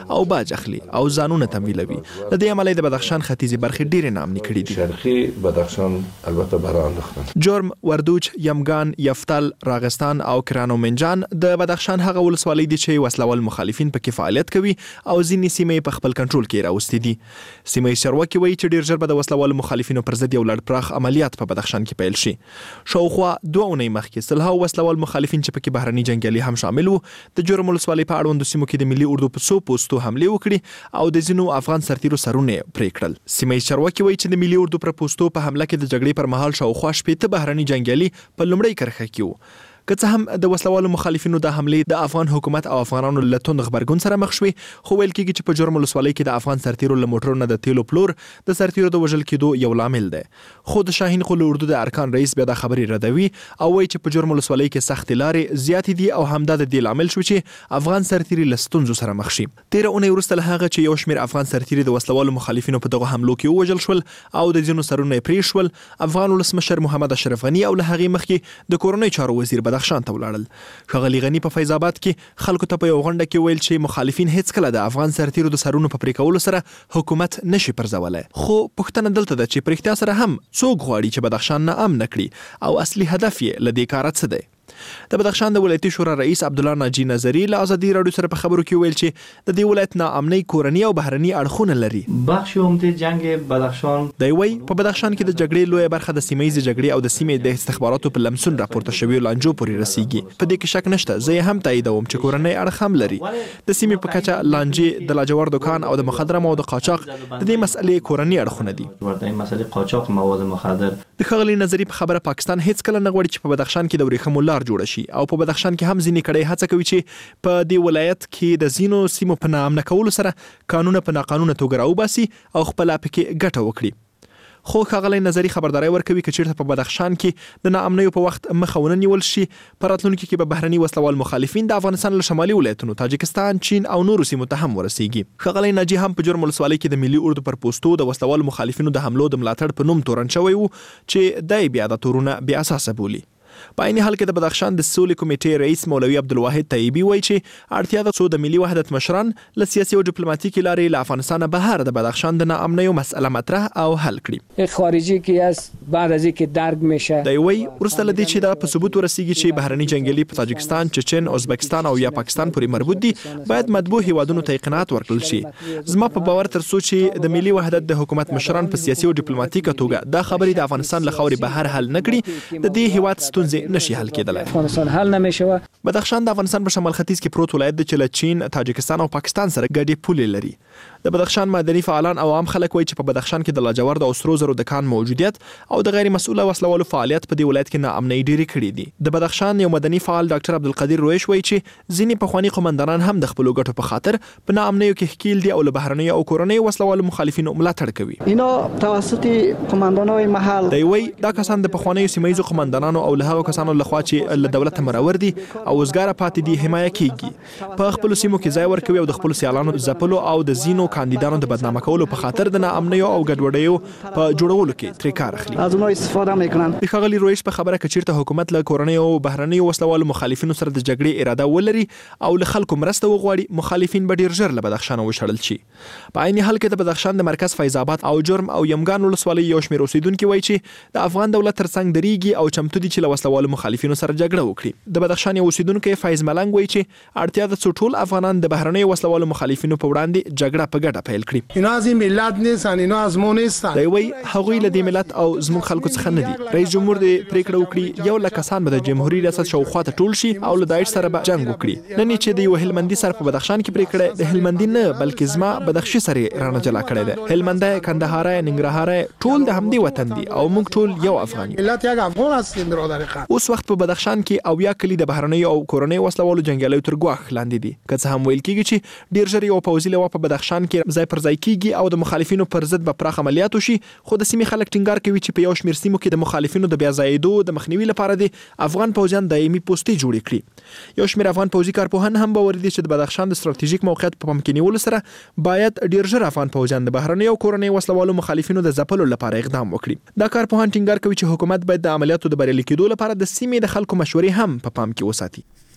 باج اخلي او ځانونه تمویلوي. د دې عمل د بدخشان ختیځي برخې ډېرې نامنې کړې دي. شرقي بدخشان البته برای انداختن. جرم، وردوج، یمگان، یفتل، راغستان او کرانومنجان د بدخشان هغه ولسوالۍ دي چې وسلوال مخالفین پکې فعالیت کوي او ځینې سیمې په خپل کنټرول کې راوستي دي. سیمه چارواکي وایي چې ډېر ژر به د وسلوال مخالفینو پر ضد یو لړ پراخ عملیات په بدخشان کې پیل شي. شاوخوا 2 اونۍ مخکې سلهاو وسلوال مخالفین چې پکې بهرني جنګیالي هم شامل وو د جرم ولسوالۍ په اړوندو سیمو کې د ملي اردو په 100 پوستو حملې وکړي او د ځینو افغان سرتیرو سرونه پرې کړل. سیمه چارواکي وایي چې د ملي اردو پر پوستو په حمله کې د جګړې پر مهال شاوخوا 80 بهرني جنګیالي په لومړۍ کرښه کې وو. که څه هم د وسلوالو مخالفینو د حملې د افغان حکومت او افغانانو له توند غبرګون سره مخ شوي، خو ویل کېږي چې په جرم ولسوالۍ کې د افغان سرتیرو له موټرو نه د تیلو پلور د سرتیرو د وژل کېدو یو لامل دی. خو د شاهین قل اردو د ارکان رئیس بیا د خبرې ردوي او وایي چې په جرم ولسوالۍ کې سختې لارې زیاتې دي او همدا د دې لامل شو چې افغان سرتیري له ستونزو سره مخ شي. 13 اونۍ وروسته له هغه چې یو شمېر افغان سرتیري د وسلوالو مخالفینو په دغه حملو کې ووژل شول او د ځینو سرونه یې پرې شول، افغان ولسمشر محمد اشرف غني او له هغې مخکې د کورنۍ چارو وزیر بدخشان ته ولاړل. ښاغلي غني په فیض آباد کې خلکو ته په یو غونډه کې ویل چې مخالفین هیڅ کله د افغان سرتیرو د سرونو په پرې کولو سره حکومت نشي پرځولی. خو پوښتنه دلته ده چې په رښتیا سره هم څوک غواړي چې بدخشان نه امن کړي او اصلي هدف یې له دې کاره څه دی؟ د بدخشان د ولایتي شورا رئیس عبدالله ناجی نظری له ازادي راډیو سره په خبرو کې ویل چې د دې ولایت ناامنۍ کورني او بهرني اړخونه لري. بخش عمده جنگ بدخشان دی وایي په بدخشان کې د جګړې لویه برخه د سیمه ییزې جګړې او د سیمې د استخباراتو په لمسون راپورته شویو لانجو پورې رسیږي. په دې کې شک نشته، زه یې هم تاییدوم چې کورنۍ اړخ هم لري. د سیمې په کچه لانجې، د لاجور دکان او د مخدره موادو قاچاق د دې مسئلې کورني اړخونه دي. ورته مسئلې قاچاق مواد مخدر. د ښاغلي نظری په خبره پاکستان هیڅ کله نه غواړي چې په بدخشان کې د ورېښمو لار جوړه شي او په بدخشان کې هم ځینې کړۍ هڅه کوي چې په دې ولایت کې د ځینو سیمو په ناامنه کولو سره قانونه په ناقانونه توګه راوباسي او خپله پکې ګټه وکړي. خو ښاغلی نظری خبرداری ورکوي که چیرته په بدخشان کې د ناامنیو په وخت مخه ونه نیول شي، په راتلونکي کې به بهرني وسلوال مخالفین د افغانستان له شمالي ولایتونو تاجکستان، چین او نورو سیمو ته هم ورسیږي. ښاغلی ناجی هم په جرم ولسوالۍ کې د ملي اردو پر پوستو د وسلوال مخالفینو د حملو د ملاتړ په نوم تورن شوی وو چې دی بیا د تورونه بې اساسه بولي. په عین حال کې د بدخشان د سولې کمیټې رئیس مولوي عبدالواحد طیبي وایي چې اړتیا ده څو د ملي وحدت مشران له سیاسي او ډیپلوماتیکي لارې له افغانستان بهر د بدخشان د ناامنیو مسئله مطرح او حل کړي. خارجي کې از بعد از اینکه درک میشه دی وایي وروسته له دې چې دا په ثبوت ورسیږي چې بهرني جنګیالي په تاجکستان، چچن، ازبکستان او یا پاکستان پورې مربوط دي، باید مطبوع هیوادونو ته قناعت ورکړل شي. زما په باور تر څو چې د ملي وحدت د حکومت مشران په سیاسي او ډیپلوماتیکه توګه دا خبرې د افغانستان له خاورې بهر حل نه کړي، د دې هیواد ستونزې نشي حل کېدلی. افغانستان حل نمیشه. بدخشان د افغانستان په شمال ختیځ کې پروت ولایت دی چې له چین، تاجکستان او پاکستان سره ګډې پولې لري. د بدخشان مدني فعالان او عام خلک وایي چې په بدخشان کې د لاجورد او سرو زرو د کان موجودیت او د غیر مسؤله وسلوالو فعالیت په دې ولایت کې ناامنۍ ډېرې کړې دي. د بدخشان یو مدني فعال ډاکټر عبدالقدیر رویش وایي چې ځینې پخواني قومندانان هم د خپلو ګټو په خاطر په ناامنیو کې ښکیل دي او له بهرنیو او کورنیو وسلوالو مخالفینو ملاتړ کوي. اینا توسط قومندانای محل دی وایي دا کسان د پخوانیو سیمه ییزو قومندانانو او له هغو کسانو لخوا چې له دولت مرور دي او وزګاره پاتې دي حمایه کیږي. په خپلو سیمو کې ځای ورکوي او د خپلو سیالانو ځپلو او د ځینو کاندیدانو د بدنامه کولو په خاطر د ناامنیو او ګډوډیو په جوړولو کې ترې کار اخلي. از اونها استفاده میکنن. د ښاغلي رویش په خبره که چیرته حکومت له کورنیو او بهرنیو وسلوالو مخالفینو سره د جګړې اراده ولري او له خلکو مرسته وغواړي، مخالفین به ډیر ژر له بدخشان وشړل شي. په عین حال کې د بدخشان د مرکز فیض آباد او جرم او یمگان ولسوالۍ یو شمېر اوسیدونکي وایي چې د افغان دولت ترڅنګ درېږي او چمتو دي چې له وسلوالو مخالفینو سره جګړه وکړي. د بدخشان یو اوسیدونکی فیض ملنګ وایي چې اړتیا ده څو ټول افغانان د بهرنیو وسلوالو مخالفینو په وړاندې جګړه په ګډه پیل کړي. اینا از این ملت نیستن، اینا از ما نیستن. دی وایي هغوی له دې ملت او زموږ خلکو څخه نه دي. رئیس جمهور دې پرېکړه وکړي 1 لک کسان به د جمهوریت ریاست شاوخوا ته ټول شي او له داعش سره به جنګ وکړي. نن چې د یو هلمندي سر په بدخشان کې پرېکړه د هلمندي نه بلکې زما بدخشي سره رانه جلا کړی دی. هلمندی، کندهاری، ننګرهاری ټول د همدې وطن دي او موږ ټول یو افغان یو. ملت یک افغان هستیم برادر خان. اوس وخت په بدخشان کې 90 کلی د بهرنیو او کورنیو وسلوالو جنګیالیو تر ګواښ لاندې دي. که څه هم ویل کېږي چې ډېر ژر یو پوځي لوا په بدخشان کې ځای پر ځای کېږي او د مخالفینو پر ضد به پراخ عملیات وشي، خو د سیمې خلک ټینګار کوي چې په یو شمېر سیمو کې د مخالفینو د بیا ځایېدو د مخنیوي لپاره د افغان پوځیان دایمي پوستې جوړې کړي. یو شمېر افغان پوځي کارپوهان هم باور دي چې د بدخشان د ستراتیژیک موقعیت په پام کې نیولو سره باید ډېر ژر افغان پوځیان د بهرنیو او کورنیو وسلوالو مخالفینو د ځپلو لپاره اقدام وکړي. دا کارپوهان ټینګار کوي چې حکومت باید د عملیاتو د بریالي کېدو لپاره د سیمې د خلکو مشورې هم په پام کې وساتي.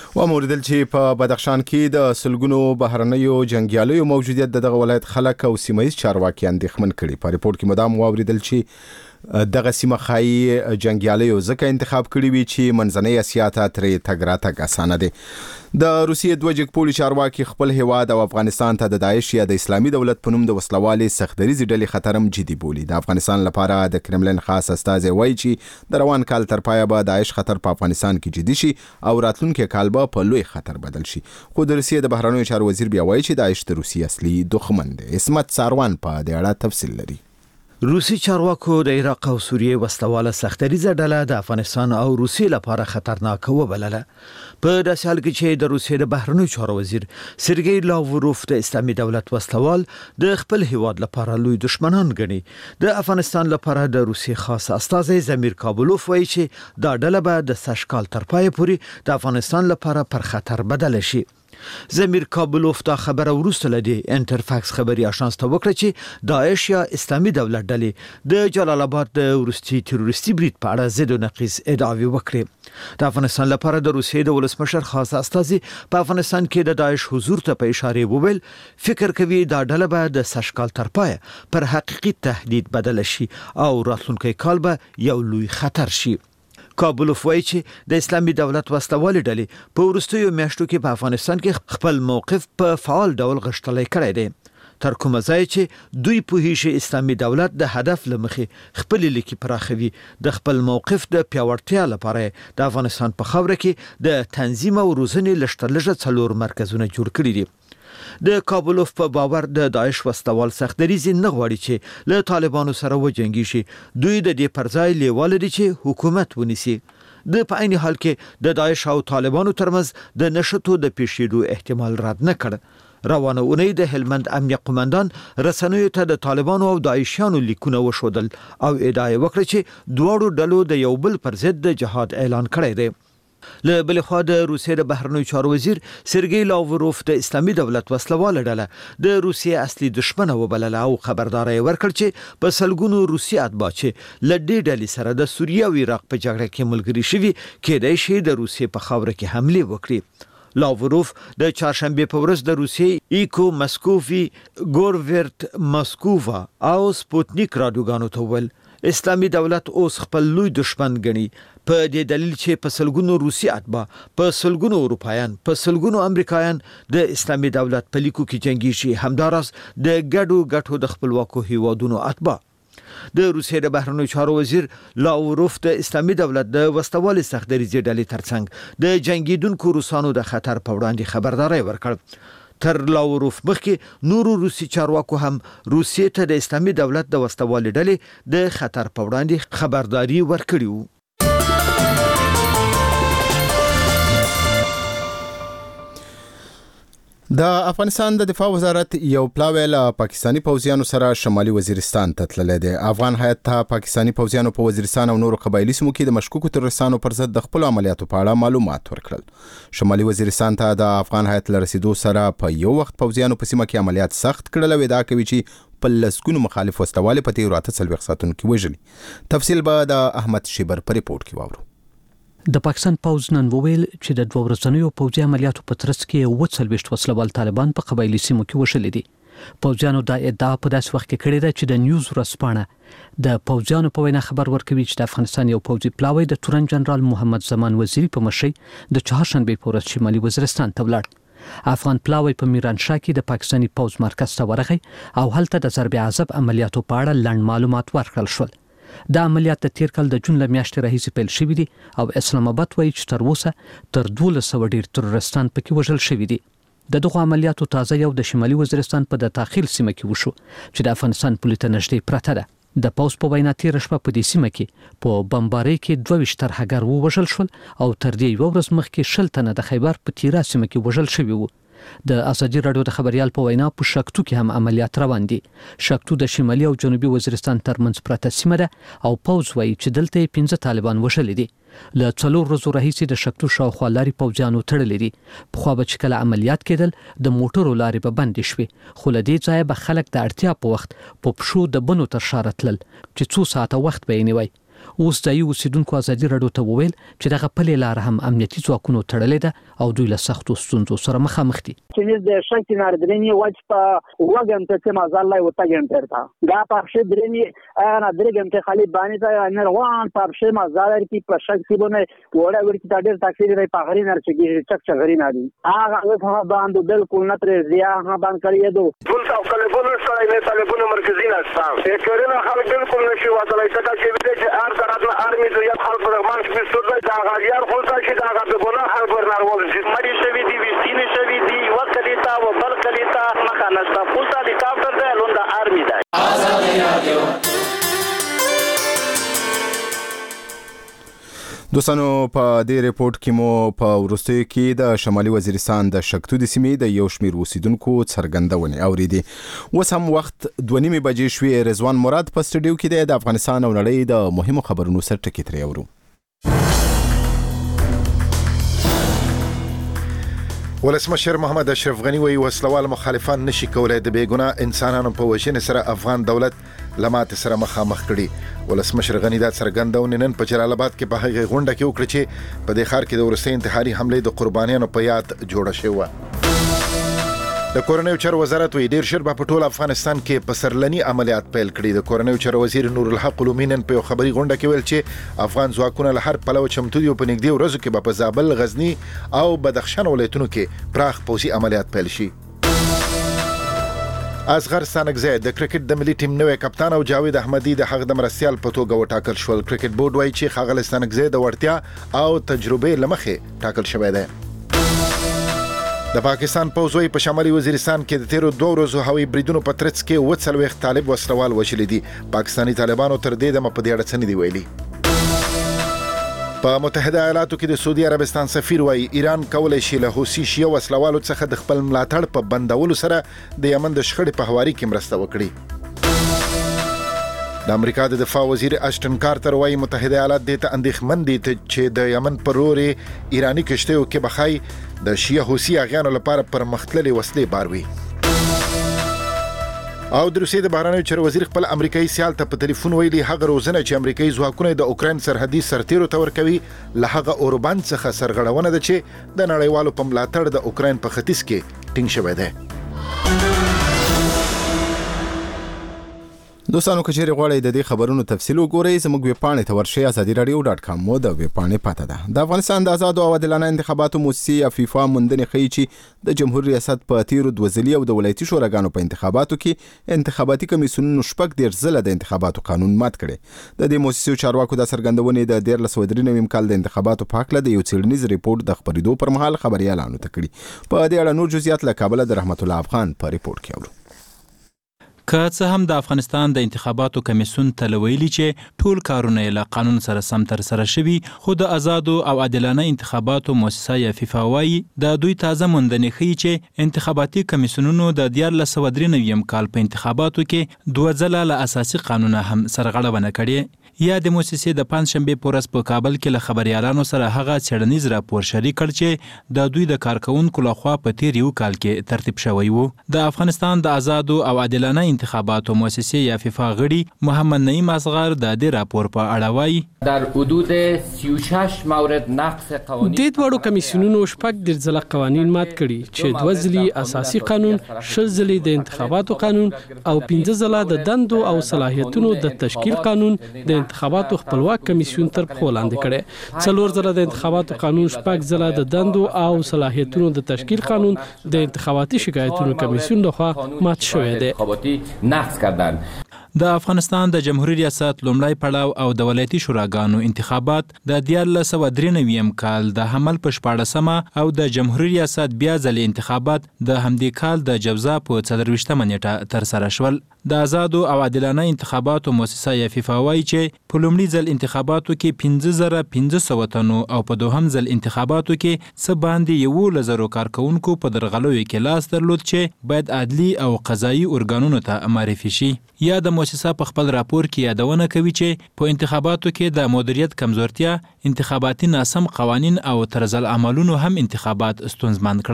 و موردل چې په بدخشان کې د سلګونو بهرنیو جنگیالیو موجودیت دغه ولایت خلک او سیمایي چارواکي اندېښمن کړي. په ریپورت کې مدام واوریدل چې دغه سیمه خای جنگیالیو ځکه انتخاب کړی وی چې منځنۍ اسیا ته ترې تګ راتګ اسانه دی. د روسیې دوه جګپوړي چارواکي خپل هیواد او افغانستان ته د داعش یا د اسلامي دولت په نوم د وسلوالي سختدریزي ډلې خطرم جدي بولي. د افغانستان لپاره د کرملین خاص استازی وایي چې د روان کال تر پایه به داعش خطر په افغانستان کې جدي شي او راتلونکي کال به په لوی خطر بدل شي. خو د روسیې د بهرنیو چارو وزیر بیا وایي چې داعش د روسیې اصلي دښمن دی. اسمت ساروان په دې اړه تفصیل لري. روسي چارواکو د عراق او سوریې وسلواله سختدریزه ډله د افغانستان او روسیې لپاره خطرناک وبلله. په داسې حال کې چې د روسیې د بهرنیو چارو وزیر سرګی لاوروف د اسلامي دولت وسلوال د خپل هیواد لپاره لوی دشمنان ګڼي. د افغانستان لپاره د روسیې خاص استازی زمیر کابلوف وایي چې دا ډله به د سشکال تر پای پورې د افغانستان لپاره پر خطر بدل شي. زمیر کابلوف دا خبره وروسته لدی انټرفاکس خبري آژانس ته وکړه چې داعش یا اسلامي دولت ډلې د جلال آباد د ورستي تروریستي برید په اړه ضد او نقیض ادعاوې وکړې. د افغانستان لپاره د روسیې د ولسمشر خاص استازي په افغانستان کې د داعش حضور ته په اشاره وویل فکر کوي دا ډله به د سشکال تر پای پر حقيقي تهدید بدل شي او راتلونکي کال به یو لوی خطر شي. کابلوف وایي چې د اسلامي دولت وسلوالې ډلې په وروستیو میاشتو کې په افغانستان کې خپل موقف په فعال ډول غښتلی کړی دی. تر کومه ځای چې دوی پوهیږي اسلامي دولت د هدف لمخې خپل لیکي پراخوي د خپل موقف د پیاوړتیا لپاره د افغانستان په خاوره کې د تنظیم او روزنې لشتلجه 4 مرکزونه جوړ کړي دي. د کابلوف په باور د داعش وسلوال سختدریزي نه غواړي چې له طالبانو سره وجنګي شي. دوی د دې پرځای لیواله دي چې حکومت ونیسي. د په عین حال کې د داعش او طالبانو ترمنځ د نشټو د پیښېدو احتمال رد نه کړ. روانه اونۍ د هلمند امنیه قومندان رسنیو ته د طالبانو او داعشیانو لیکونه وښودل او ادعا وکړه چې دواړو ډلو د یو بل پر ضد د جهاد اعلان کړی دی. له بل خوا د روسیې د بهرنیو چارو وزیر سرګی لاوروف د اسلامي دولت وسلواله ډله د روسیې اصلي دښمنه وبلله او خبرداري ورکړ چې په سلګونو روسي اتباع چې لډې ډلې سره د سوریه او عراق په جګړه کې ملګري شوي کېدای شي د روسیې په خاوره کې حمله وکړي. لاوروف د چهارشنبه په ورځ د روسیې ایکو مسکوفي ګورورت مسکووا او سپوتنیک رادیوګانو ته ویل اسلامي دولت اوس خپل لوی دشمن ګڼي په دې دلیل چې په سلګونو روسي اتباع په سلګونو اروپایان په سلګونو امریکایان د اسلامي دولت په لیکو کې جنگي شي. همدارس د ګډو د خپلواکو هیوادونو اتباع. د روسیې د بهرنیو چارو وزیر لاوروف د اسلامي دولت د وسلوالي سختدریزي ډلې ترڅنګ د جنگیدونکو روسانو د خطر په وړاندې خبرداري ورکړ. تر لاوروف مخکې نورو روسي چارواکو هم روسیې ته د اسلامي دولت د وسلوالي ډلې د خطر په وړاندې خبرداري ورکړي وو. د افغانستان د دفاع وزارت یو پلاوی له پاکستانی پوځیانو سره شمالي وزیرستان ته تللی دی. افغان هیات ته پاکستانی پوځیانو په وزیرستان او نورو قبایلي سیمو کې د مشکوکو تروریستانو پر ضد د خپل عملیاتو په اړه معلومات ورکړل. شمالي وزیرستان ته د افغان هیات له رسیدو سره په یو وخت پوځیانو په سیمه کې عملیات سخت کړل او ادعا کوي چې په لسګونو مخالف وسلوال په تیرو 48 ساعتونو کې وژلي. تفصیل به د احمد شیبر په ریپورت کې واورو. د پاکستان پوځ نن وویل چې د 2 ورځنیو پوځي عملیاتو په ترڅ کې 40 وسلوال طالبان په قبایلي سیمو کې وشلې دي. پوځیانو دا ادعا په داسې وخت کې کړې ده چې د نیوز ورځپاڼه د پوځیانو په وینا خبر ورکوي چې د افغانستان یو پوځي پلاوی د تورن جنرال محمد زمان وزیری په مشرۍ د چهارشنبه په ورځ شمالي وزیرستان ته ولاړ. افغان پلاوی په میرانشاه کې د پاکستاني پوځ مرکز ته ورغی او هلته د ضرب عذاب عملیاتو په اړه لنډ معلومات ورکړل شول. دا عملیات د تیر کال د جون له میاشتې راهیسې پیل شوي دي او اسلام آباد وایي چې تر اوسه تر 1200 ډیر تروریستان پکې وژل شوي دي. د دغه عملیاتو تازه یو د شمالي وزیرستان په د داخل سیمه کې وشو چې د افغانستان پولیس ته نږدې پرته ده. د پوز په وینا تیر شپه په دې سیمه کې په بمبارۍ کې 22 ترهګر وژل شول او تر دې یو ورځ مخکې 60 تنه د خیبر په تیرا سیمه کې وژل شوي وو. د ازادي رادیو د خبريال په وینا په شکتو کې هم عملیات روان دي. شکتو د شمالي او جنوبي وزیرستان ترمنځ پرته سیمه ده او پوز وایي چې دلته 15 طالبان وژل دي. له 4 ورځو راهیسې د شکتو شاوخوا لارې پوځیانو تړلې دي. په خو به چې کله عملیات کېدل د موټرو لارې به بندې شوې، خو له دې ځایه به خلک د اړتیا په وخت په پښو د بنو تر شا راتلل چې څو ساعته وخت به یې نیوی. اوس ځایي اوسیدونکو ازادي راډیو ته وویل چې دغه پلې لار هم امنیتي ځواکونو تړلې ده او دوی له سختو ستونزو سره مخامخ دي. چې د شک ناردرینی وجه وګم ته ما زالای وتاګم پرتا دا پخشه درینی انا درګم ته خالی باندې ته نروان پخشه ما زالای کی په شک کې بونه وړه ورته تا ډېر تاکید لري په غری نر چې چک چغری نه دي هغه په باندې بالکل نه تر زیا ها باندې کړی دو ټول ټلیفون سره نه ټلیفون مرکزی نه استام کورونه خلک بالکل نشي وصلای څه چې ار طرف ارمی د یو خلک په مان کې څه دا غاړي خو چې دا غاړه بونه خلک ورنارول چې مړي شوی دي وسینه شوی دي وکلیتا و بل کلیتا مخانستا فولتا هلیکاپټر ده لوندا ارمی ده. آزادی رادیو دوستانو په دې ریپورت کې مو په وروستیو کې د شمالي وزیرستان د شکتو د سیمې د یو شمېر اوسیدونکو څرګندونې اورېدې. اوس هم وخت 2:30 بجې شوې. رضوان مراد په سټوډیو کې د افغانستان او نړۍ د مهمو خبرونو سر ټکي ترې اورو. ولسمشر محمد اشرف غنی وی وسلوال مخالفان نشي کولای د بیګناه انسانانو په وژنې سره افغان دولت لمات سره مخامخ کړي. ولسمشر غنی دا څرګندونه نن په جلال آباد کې په هغه غونډه کې وکړه چې په دې ښار کې د ورسته انتحاري حمله د قربانیانو په یاد جوړه شوه. د کورنیو چارو وزارت وی ډیر شر په ټول افغانستان کې پسرلنی عملیات پیل کړي. د کورنیو چارو وزیر نور الحق لومینن په خبري غونډه کې ویل چې افغان ځواکونه له هر پلو چمتو دي په نږدې ورځو کې په زابل، غزنی او بدخشان ولایتونو کې پراخ پوځي عملیات پیل شي. اصغر ستانکزی د کرکټ د ملي ټیم نوې کپتان او جاوید احمدی د حق د مرستيال په توګه وټاکل شول. کرکټ بورډ وایي چې ښاغلی ستانکزی د وړتیا او تجربې لمخې ټاکل شوی دی. د پاکستان پوځ وایي په شمالي وزیرستان کې د تیرو 2 ورځو هوایي بریدونو په ترڅ کې 40 طالب وسلوال وژلي دي. پاکستاني طالبانو تر دې دمه په دې اړه څه نه دي ویلي. په متحده ایالاتو کې د سعودي عربستان سفیر وایي ایران کولای شي له حوثي شیعه وسلوالو څخه د خپل ملاتړ په بندولو سره د یمن د شخړې په هواري کې مرسته وکړي. د امریکا د دفاع وزیر اشټن کارتر وایي متحده ایالات د ته اندېښمن دي چې د یمن پر روري ایرانی کشتیو کې بخای د شیعه حوثي اغیانو لپاره پرمختللي وسلې باروي. او د روسیې د بهرنیو چارو وزیر خپل امریکایي سیال ته په ټلیفون ویلي هغه روزنه چې امریکایي ځواکونه د اوکراین سرحدي سرتیرو ته ورکوي له هغه اوربند څخه سرغړونه ده چې د نړیوالو په ملاتړ د اوکراین په ختیځ کې ټینګ شوی دی. دوستانو که چیرې غواړئ د دې خبرونو تفصیل وګورئ زموږ ویبپاڼې ته ورشئ azadiradio.com مو د ویبپاڼې پته ده. د افغانستان د آزادو او عادلانه انتخاباتو موسسې افیفا موندنې ښیي چې د جمهوریت ریاست په تیرو 2 ځلي او د ولایتي شوراګانو په انتخاباتو کې انتخاباتي کمیسیونونو 14 ځله د انتخاباتو قانون مات کړي. د دې موسسې چارواکو د څرګندونې د 1393 کال د انتخاباتو په هکله د یو څېړنیز ریپورت د خبرېدو پر مهال خبريالانو ته کړي. په دې اړه نور جزئیات له کابل د رحمت الله افغان په ریپورت کې اورو. که څه هم د افغانستان د انتخاباتو کمیسیون تلویلی چې ټول کارونه له قانون سره سم تر سره شوي خو د آزادو او عادلانه انتخاباتو مؤسسه یا فیفا وايي د دوی تازه موندنې ښیي چې انتخاباتي کمیسیونونو د 1393 کال په انتخاباتو کې 2 ځله له اساسي قانون هم سرغړونه کړې. یا د مؤسسې د پنځشنبه پورس په کابل کې له خبريالانو سره هغه څېړنیز راپور شریک کړ چې د دوی د کارکونکو لخوا په تیر یو کال کې ترتیب شوی وو. د افغانستان د آزادو او عادلانه انتخاباتو مؤسسه یا فیفا غړي محمد نعیم اصغر د دې راپور په اړه وایي در حدود 36 مورد نقض قوانین د دوه کمیسیونونو شپږ ځله قوانین مات کړي چې 2 ځلي اساسي قانون، 6 ځلي د انتخاباتو قانون او 15 ځله د دندو او صلاحیتونو د تشکیل قانون د انتخاباتو خپلواک کمیسیون تر پښو لاندې کړي. 4 ځله د انتخاباتو قانون، 6 ځله د دندو او صلاحیتونو د تشکیل قانون د انتخاباتي شکایتونو کمیسیون لخوا مات شوی دی. د افغانستان د جمهوریت ریاست لومړی پړاو او د ولایتي شوراګانو انتخابات د 1393 کال د حمل په 14مه او د جمهوریت ریاست بیا ځلې انتخابات د همدې کال د جوزا په 24مه نیټه تر سره شول. د آزادو او عادلانه انتخاباتو مؤسسه یا فیفا وايي چې په لومړي ځل انتخاباتو کې 15500 تنو او په دوهم ځل انتخاباتو کې څه باندې 1000 کارکونکو په درغلوي کې لاس درلود چې باید عدلي او قضایي ارګانونو ته معرفي شي. یا د مؤسسه په خپل راپور کې یادونه کوي چې په انتخاباتو کې د مدیریت کمزورتیا، انتخاباتي ناسم قوانین او طرز العملونو هم انتخابات ستونزمن کړل.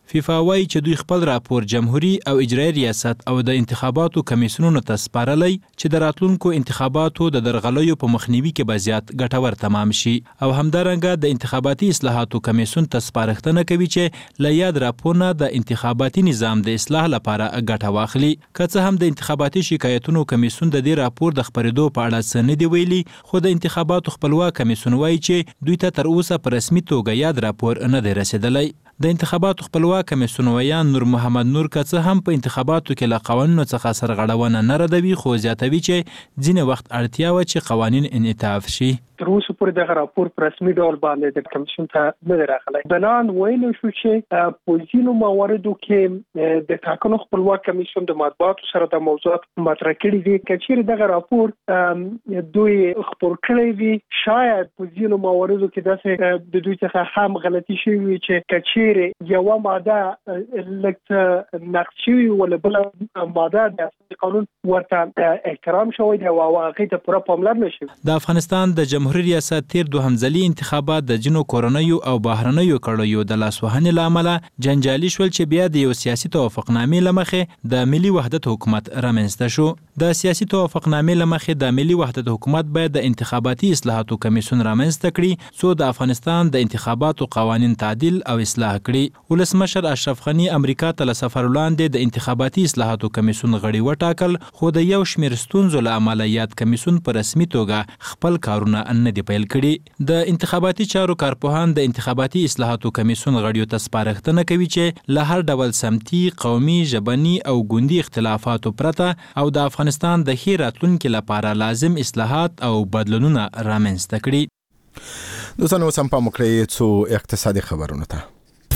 فیفا وایي چې دوی خپل راپور جمهوریت او اجرایي ریاست او د انتخاباتو کمیسیونونو ته سپارلی چې د راتلونکو انتخاباتو د درغلیو په مخنیوي کې به زیات ګټور تمام شي او همدارنګه د انتخاباتي اصلاحاتو کمیسیون ته سپارښتنه کوي چې له یاد راپور نه د انتخاباتي نظام د اصلاح لپاره ګټه واخلي. که څه هم د انتخاباتي شکایتونو کمیسیون د دې راپور د خپرېدو په اړه څه نه دي ویلي، خو د انتخاباتو خپلواک کمیسیون وایي چې دوی ته تر اوسه په رسمي توګه یاد راپور نه دی رسېدلی. د انتخاباتو خپلواک کمیسیون ویان نور محمد نور که څه هم په انتخاباتو کې له قوانینو څخه سرغړونه نه ردوي، خو زیاتوي چې ځینې وخت اړتیا وه چې قوانین انعطاف شي. تر اوسه پورې دغه راپور په رسمي ډول باندې د کمیسیون ته نه دی راغلی. بنان ویلی شو چې په ځینو مواردو کې د ټاکنو خپلواک کمیسیون د مطبوعاتو سره د موضوعات مطرح کړي دي. که چیرې دغه راپور دوی خپور کړی وي، شاید په ځینو مواردو کې داسې د دوی څخه هم غلطي شوې وي چې که چیرې یوه ماده لږ نقض شوې ولا بله ماده د اساسي قانون ورته احترام شوی دی او هغې ته پوره پاملرنه شوې. د افغانستان د جمهوریت ریاست تیر دوهم ځلي انتخابات د ځینو کورنیو او بهرنیو کړیو د لاسوهنې له امله جنجالي شول چې بیا د یو سیاسي توافقنامې له مخې د ملي وحدت حکومت رامنځته شو. د سیاسي توافقنامې له مخې د ملي وحدت حکومت باید د انتخاباتي اصلاحاتو کمیسیون رامنځته کړي څو د افغانستان د انتخاباتو قوانین تعدیل او اصلاح کړي. ولسمشر اشرف غني امریکا ته له سفر وړاندې د انتخاباتي اصلاحاتو کمیسیون غړي وټاکل، خو د یو شمېر ستونزو له امله یاد کمیسیون په رسمي توګه خپل کارونه نه دی پیل کړي. د انتخاباتي چارو کارپوهان د انتخاباتي اصلاحاتو کمیسیون غړیو ته سپارښتنه کوي چې له هر ډول سمتي، قومي، ژبني او ګوندي اختلافاتو پرته او د افغانستان د ښې راتلونکي لپاره لازم اصلاحات او بدلونونه رامنځته کړي. دوستانو اوس هم پام وکړئ څو اقتصادي خبرونو ته.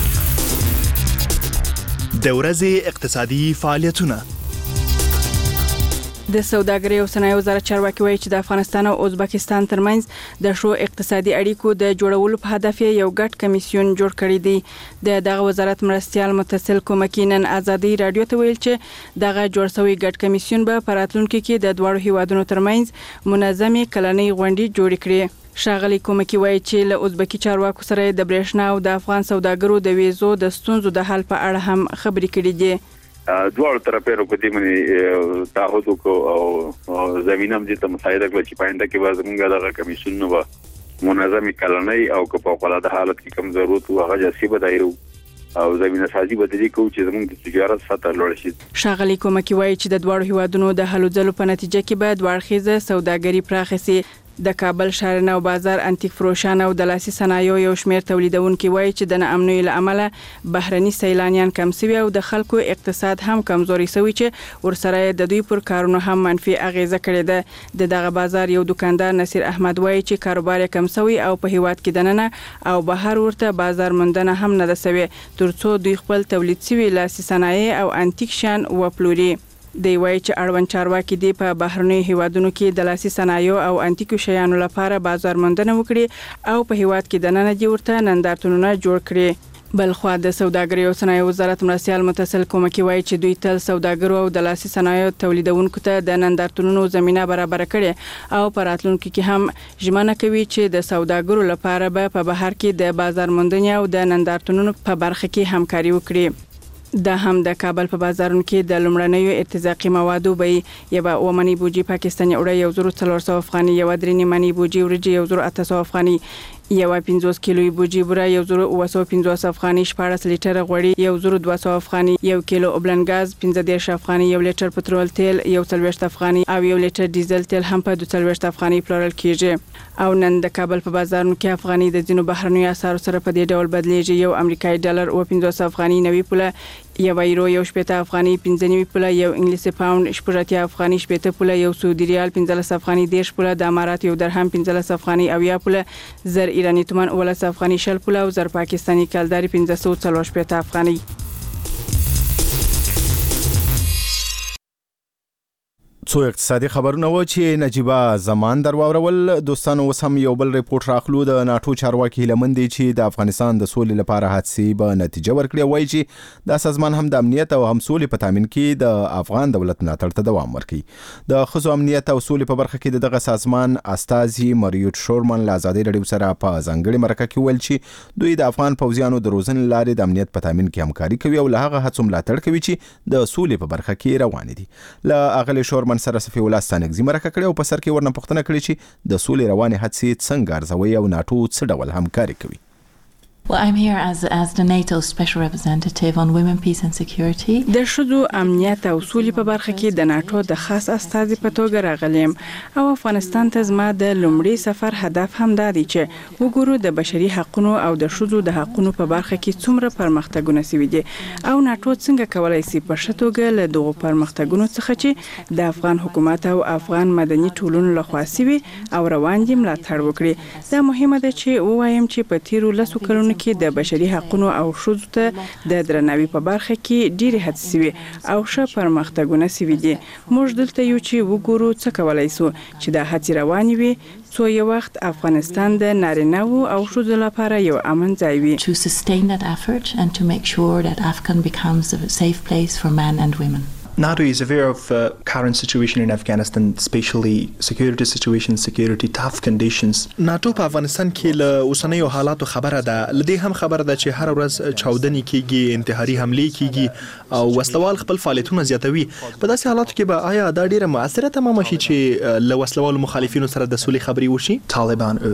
د ورځې اقتصادي فعالیتونه. د سوداګرۍ او صنایعو وزارت چارواکي وایي چې د افغانستان او ازبکستان ترمنځ د ښو اقتصادي اړیکو د جوړولو په هدف یو ګډ کمیسیون جوړ کړی دی. دغه وزارت مرستیال متصل کومکی نن ازادي رادیو ته ویل چې دغه جوړ شوی ګډ کمیسیون به په راتلونکي کې د دواړو هیوادونو ترمنځ منظمې کلنۍ غونډې جوړې کړي. ښاغلي کومکی وایي چې له ازبکي چارواکو سره د برېښنا او د افغان سوداګرو د ویزو د ستونزو د حل په اړه هم خبرې کړې دي. دوه طرفونو په دې باندې تعهد او زمينه هم دې ته مساعده کړي چې پاینده کې به زموږ دغه کمیسیون نو منظمې کلنۍ او که په خپل د حالت کې کم ضرورت او هغه جسیبه دایرو او زمينه سازي بدلی کوي چې زموږ د تجارت سطح لوړ شي. ښاغلي کومکی وایي چې د دواړو هیوادونو د هلو ځلو په نتیجه کې به دوه اړخیزه سوداګري پراخه شي. د کابل شهرنو بازار انټیک فروشان او د لاسي صنایعو یو شمېر تولیدونکو وایي چې د ناامنۍ له امله بهرني سیلانیان کم شوي او د خلکو اقتصاد هم کمزوري شوی چې ورسره د دوی پر کارونو هم منفي اغیزه کړې ده. دغه بازار یو دکاندار نصیر احمد وایي چې کاروبار کم شوی او په هیواد کې دننه او بهر ورته بازار موندنه هم نه ده شوی ترڅو دوی خپل تولید شوی لاسي صنایع او انټیک شیان وپلوري. دی وایي چې اړوند چارواکي دی په بهرنیو هیوادونو کې د لاسي صنایعو او انټیکو شیانو لپاره بازار موندنه وکړي او په هیواد کې دننه دی ورته نندارتونونه جوړ کړي. بلخوا د سوداګرۍ او صنایعو وزارت مرستیال متصل کومکی وایي چې دوی تل سوداګرو او د لاسي صنایعو تولیدونکو ته د نندارتونونو زمينه برابر کړي او په راتلونکي کې هم ژمنه کوي چې د سوداګرو لپاره به په بهر کې د بازار موندنې او د نندارتونونو په برخه کې همکاري وکړي. دا هم د کابل په بازارونو کې د لومړنیو ارتزاقي موادو به یو اومني بوجي پاکستاني اوړه 1400 افغاني، یو درې نیمه بوجي ورجې 1800 افغاني، یو 50 کیلو بوجي بوره 1950 افغاني، 14 لیټر غوړي 1200 افغاني، 1 کیلو اوبلنګاز 15 افغاني، 1 لیټر پټرول تیل 140 افغاني او 1 لیټر ډیزل تیل هم په 240 افغاني پلورل کیږي. او نن د کابل په بازارونو کې افغاني د ځینو بهرنیو اسعارو سره په دې ډول بدلیږي. یو امریکایي ډالر او 50 افغاني 90 پوله، یو یورو 1 افغاني 15 پوله، یو انګلیسي پاوند 80 افغاني 80 پوله، یو سعودي ریال 15 افغاني 10 پوله، د امارات یو درهم 15 افغاني او یا پوله، زر ایرانی تومان 10 افغاني 10 پوله او زر پاکستاني کلداري 1540 افغاني. څو اقتصادي خبرونه و چې نجيبه زمان درواورول. دوستانو اوس هم یو بل ریپورت راخلو. د ناتو چارواکي هیلمن دي چې د افغانستان د سولې لپاره هڅې به نتیجه ورکړي. وایي چې دا سازمان هم د امنیت او هم سولې په تامین کې د افغان دولت ملاتړ ته دوام ورکړي. د ښځو امنیت او سولې په برخه کې دغه سازمان استازي مریوټ شورمن له ازادي رادیو سره په ځانګړي مرکه کې ویل چې دوی د افغان پوځیانو د روزنې لارې د امنیت په تامین کې همکاري کوي او له هغه هڅو ملاتړ کوي چې د سولې په برخه کې روان دي. له اغلی شورمن سره صفي الله ستانګزي مرکه کړې او په سر کې ورنه پوښتنه کړې چې د سولې روانې هڅې څنګه ارزوي او ناتو څه ډول همکاري کوي. Well, I'm here as the NATO Special Representative on Women, Peace and Security. د ښځو امنیت او سولې په برخه کې د ناتو د خاص استازي په توګه راغلم او افغانستان ته زما د لومړي سفر هدف هم دا دی چې وګورو د بشري حقوقو او د ښځو د حقوقو په برخه کې څومره پرمختګونه شوي دي او ناتو څنګه کولای شي په ښه توګه له دغو پرمختګونو څخه چې د افغان حکومت او افغان مدني ټولنو لخوا شوي او روان دي ملاتړ وکړي. دا مهمه ده چې ووایم چې په تیرو لسو کلونو کې د بشري حقوقو او ښځو ته د درناوي په برخه کې ډېری هڅې شوي او ښه پرمختګونه شوي دي. موږ دلته یو چې وګورو څه کولای شو چې دا هڅې روانې وي څو یو وخت افغانستان د نارینه‌وو او ښځو لپاره یو امن ځای وي. To sustain that effort and to make sure that Afghan becomes a safe place for men and women. NATO is aware of current situation in Afghanistan, especially security situation, security tough conditions. NATO په افغانستان کې له اوسنیو حالاتو خبره ده. لدې هم خبره ده چې هر ورځ چاودنې کیږي، انتحاري حملې کیږي او وسلوال خپل فعالیتونه زیاتوي. په داسې حالاتو کې به آیا دا ډیره مؤثره تمام شي چې له وسلوال مخالفینو سره د سولې خبرې وشي؟ طالبان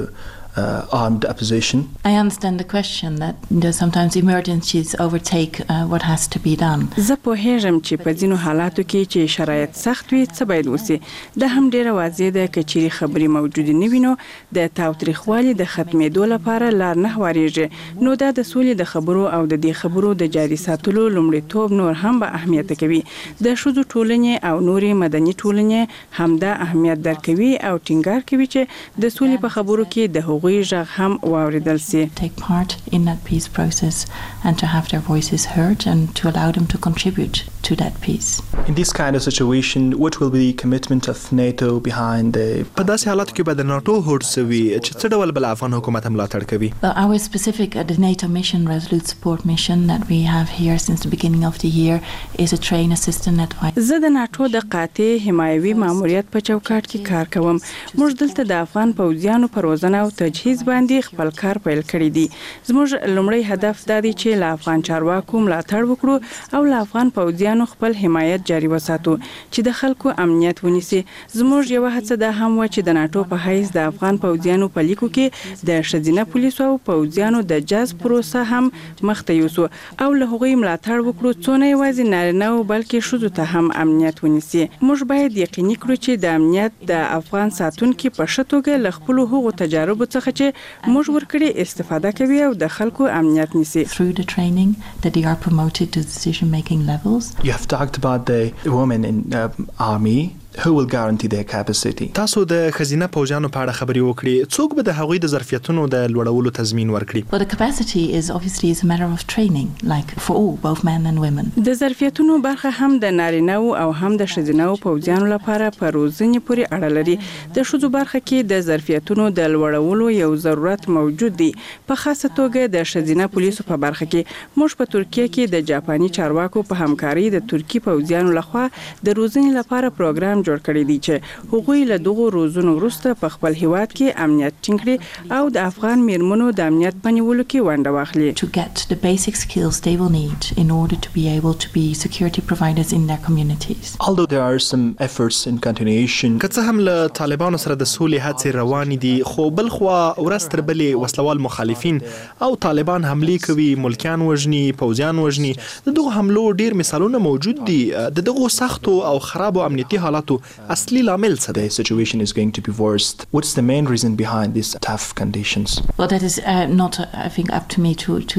armed opposition. I understand the question that sometimes emergencies overtake what has to be done. زه پوهیږم چې په ځینو حالاتو کې چې شرایط سخت وي څه باید وسی. دا هم ډیره واضح ده چې چیرې خبرې موجود نه وینو د تاوتریخوالي د ختمېدو لپاره لار نه هوارېږي. نو دا د سولې د خبرو او د دې خبرو د جاري ساتلو لومړیتوب نور هم به اهمیت کوي. د ښځو ټولنې او نورې مدني ټولنې هم دا اهمیت درکوي او ټینګار کوي چې د سولې په خبرو کې د هغوی ژغ هم واوریدل سي. Take part in that peace process and to have their voices heard and to allow them to contribute to that peace. In this kind of situation, what will be the commitment of NATO behind the په داسې حالاتو کې به د ناتو هوډ سوي چې څه ډول بل افغان حکومت ملاتړ کوي؟ Well, our specific the NATO mission, Resolute Support mission that we have here since the beginning of the year is a train assistant advice. زه د ناتو د قاطع حمایوي ماموریت په چوکاټ کې کار کوم. موږ دلته د افغان پوځیانو پر روزنه او تجهیز باندې خپل کار پیل کړی دی. زموږ لومړی هدف دا دی چې له افغان چارواکو ملاتړ وکړو او له افغان پوځیانو خپل حمایت جاري وساتو چې د خلکو امنیت ونیسي. زموږ یو هڅه دا هم و چې د ناتو په حیث د افغان پوځیانو په لیکو کې د ښځینه پولیسو او پوځیانو د جذب پروسه هم مخته یوسو او له هغوی ملاتړ وکړو څو نه یوازې نارینه او بلکې ښځو ته هم امنیت ونیسي. موږ باید یقیني کړو چې د امنیت د افغان ساتونکو په ښه توګه له خپل هغو تجاربو څخه چې موږ ورکړي استفاده کوي او د خلکو امنیت نیسي. Through the training that they are promoted to decision making levels. You have talked about the women in army. Who will guarantee their capacity? تاسو د خزینه پوجانو په اړه خبري وکړي. څوک به د هغوی د ظرفیتونو د لوړولو تضمین ورکړي؟ Well, the capacity is obviously a matter of training, like for all, both men and women. د ظرفیتونو برخه هم د نارینه‌و او هم د ښځینه‌و پوجانو لپاره په روزنې پورې اړه لري. د ښځو برخه کې د ظرفیتونو د لوړولو یو ضرورت موجود دی. په خاصه توګه د ښځینه پولیسو په برخه کې موږ په ترکیه کې د جاپاني چارواکو په همکاري د ترکی پوجانو لخوا د روزنې لپاره پروګرام جوړ کړی دی چې هغوی له دغو روزونو وروسته په خپل هیواد کې امنیت ټینګ کړي او د افغان میرمنو د امنیت په نیولو کې ونډه واخلي. To get the basic skills they will need in order to be able to be security providers in their communities. Although there are some efforts in continuation. که څه هم له طالبانو سره د سولې هڅې روانې دي خو بل خوا ورځ تر بلې وسلوال مخالفین او طالبان حملې کوي، ملکیان وژني، پوځیان وژني. د دغو حملو ډیر مثالونه موجود دي. د دغو سختو او خرابو امنیتي حالاتو اصلي لامل څه دی؟ situation is going to be worse. What's the main reason behind these tough conditions? Well, that is not I think up to me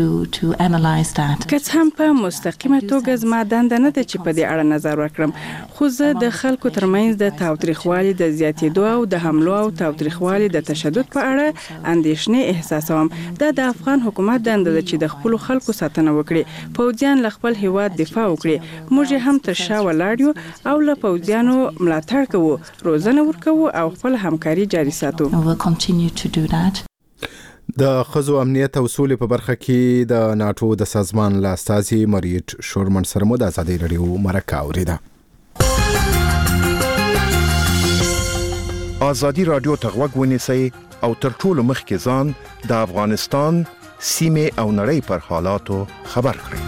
to analyze that. که څه هم په مستقیمه توګه زما دنده نه ده چې په دې اړه نظر وکړم، خو زه د خلکو ترمنځ د تاوتریخوالي د زیاتېدو او د حملو او تاوتریخوالي د تشدد په اړه اندېښنې احساسوم. دا د افغان حکومت دنده ده چې د خپل خلکو ساتنه وکړي، پوځیان له خپل هیواد دفاع وکړي. موږ هم تر شا ولاړ یو او له پوځیانو ملاتړ کوو، روزنه ورکوو او خپل همکاري جاري ساتو. We will continue to do that. د خزو امنیت او سولې په برخه کې د ناتو د سازمان لا استازي مریټ شورمن سره مو د ازادي رادیو مرکه اوریده. ازادي رادیو ته غوږ ونیسئ او تر ټولو مخکې ځان د افغانستان سیمه او نړۍ پر حالاتو خبر کړئ.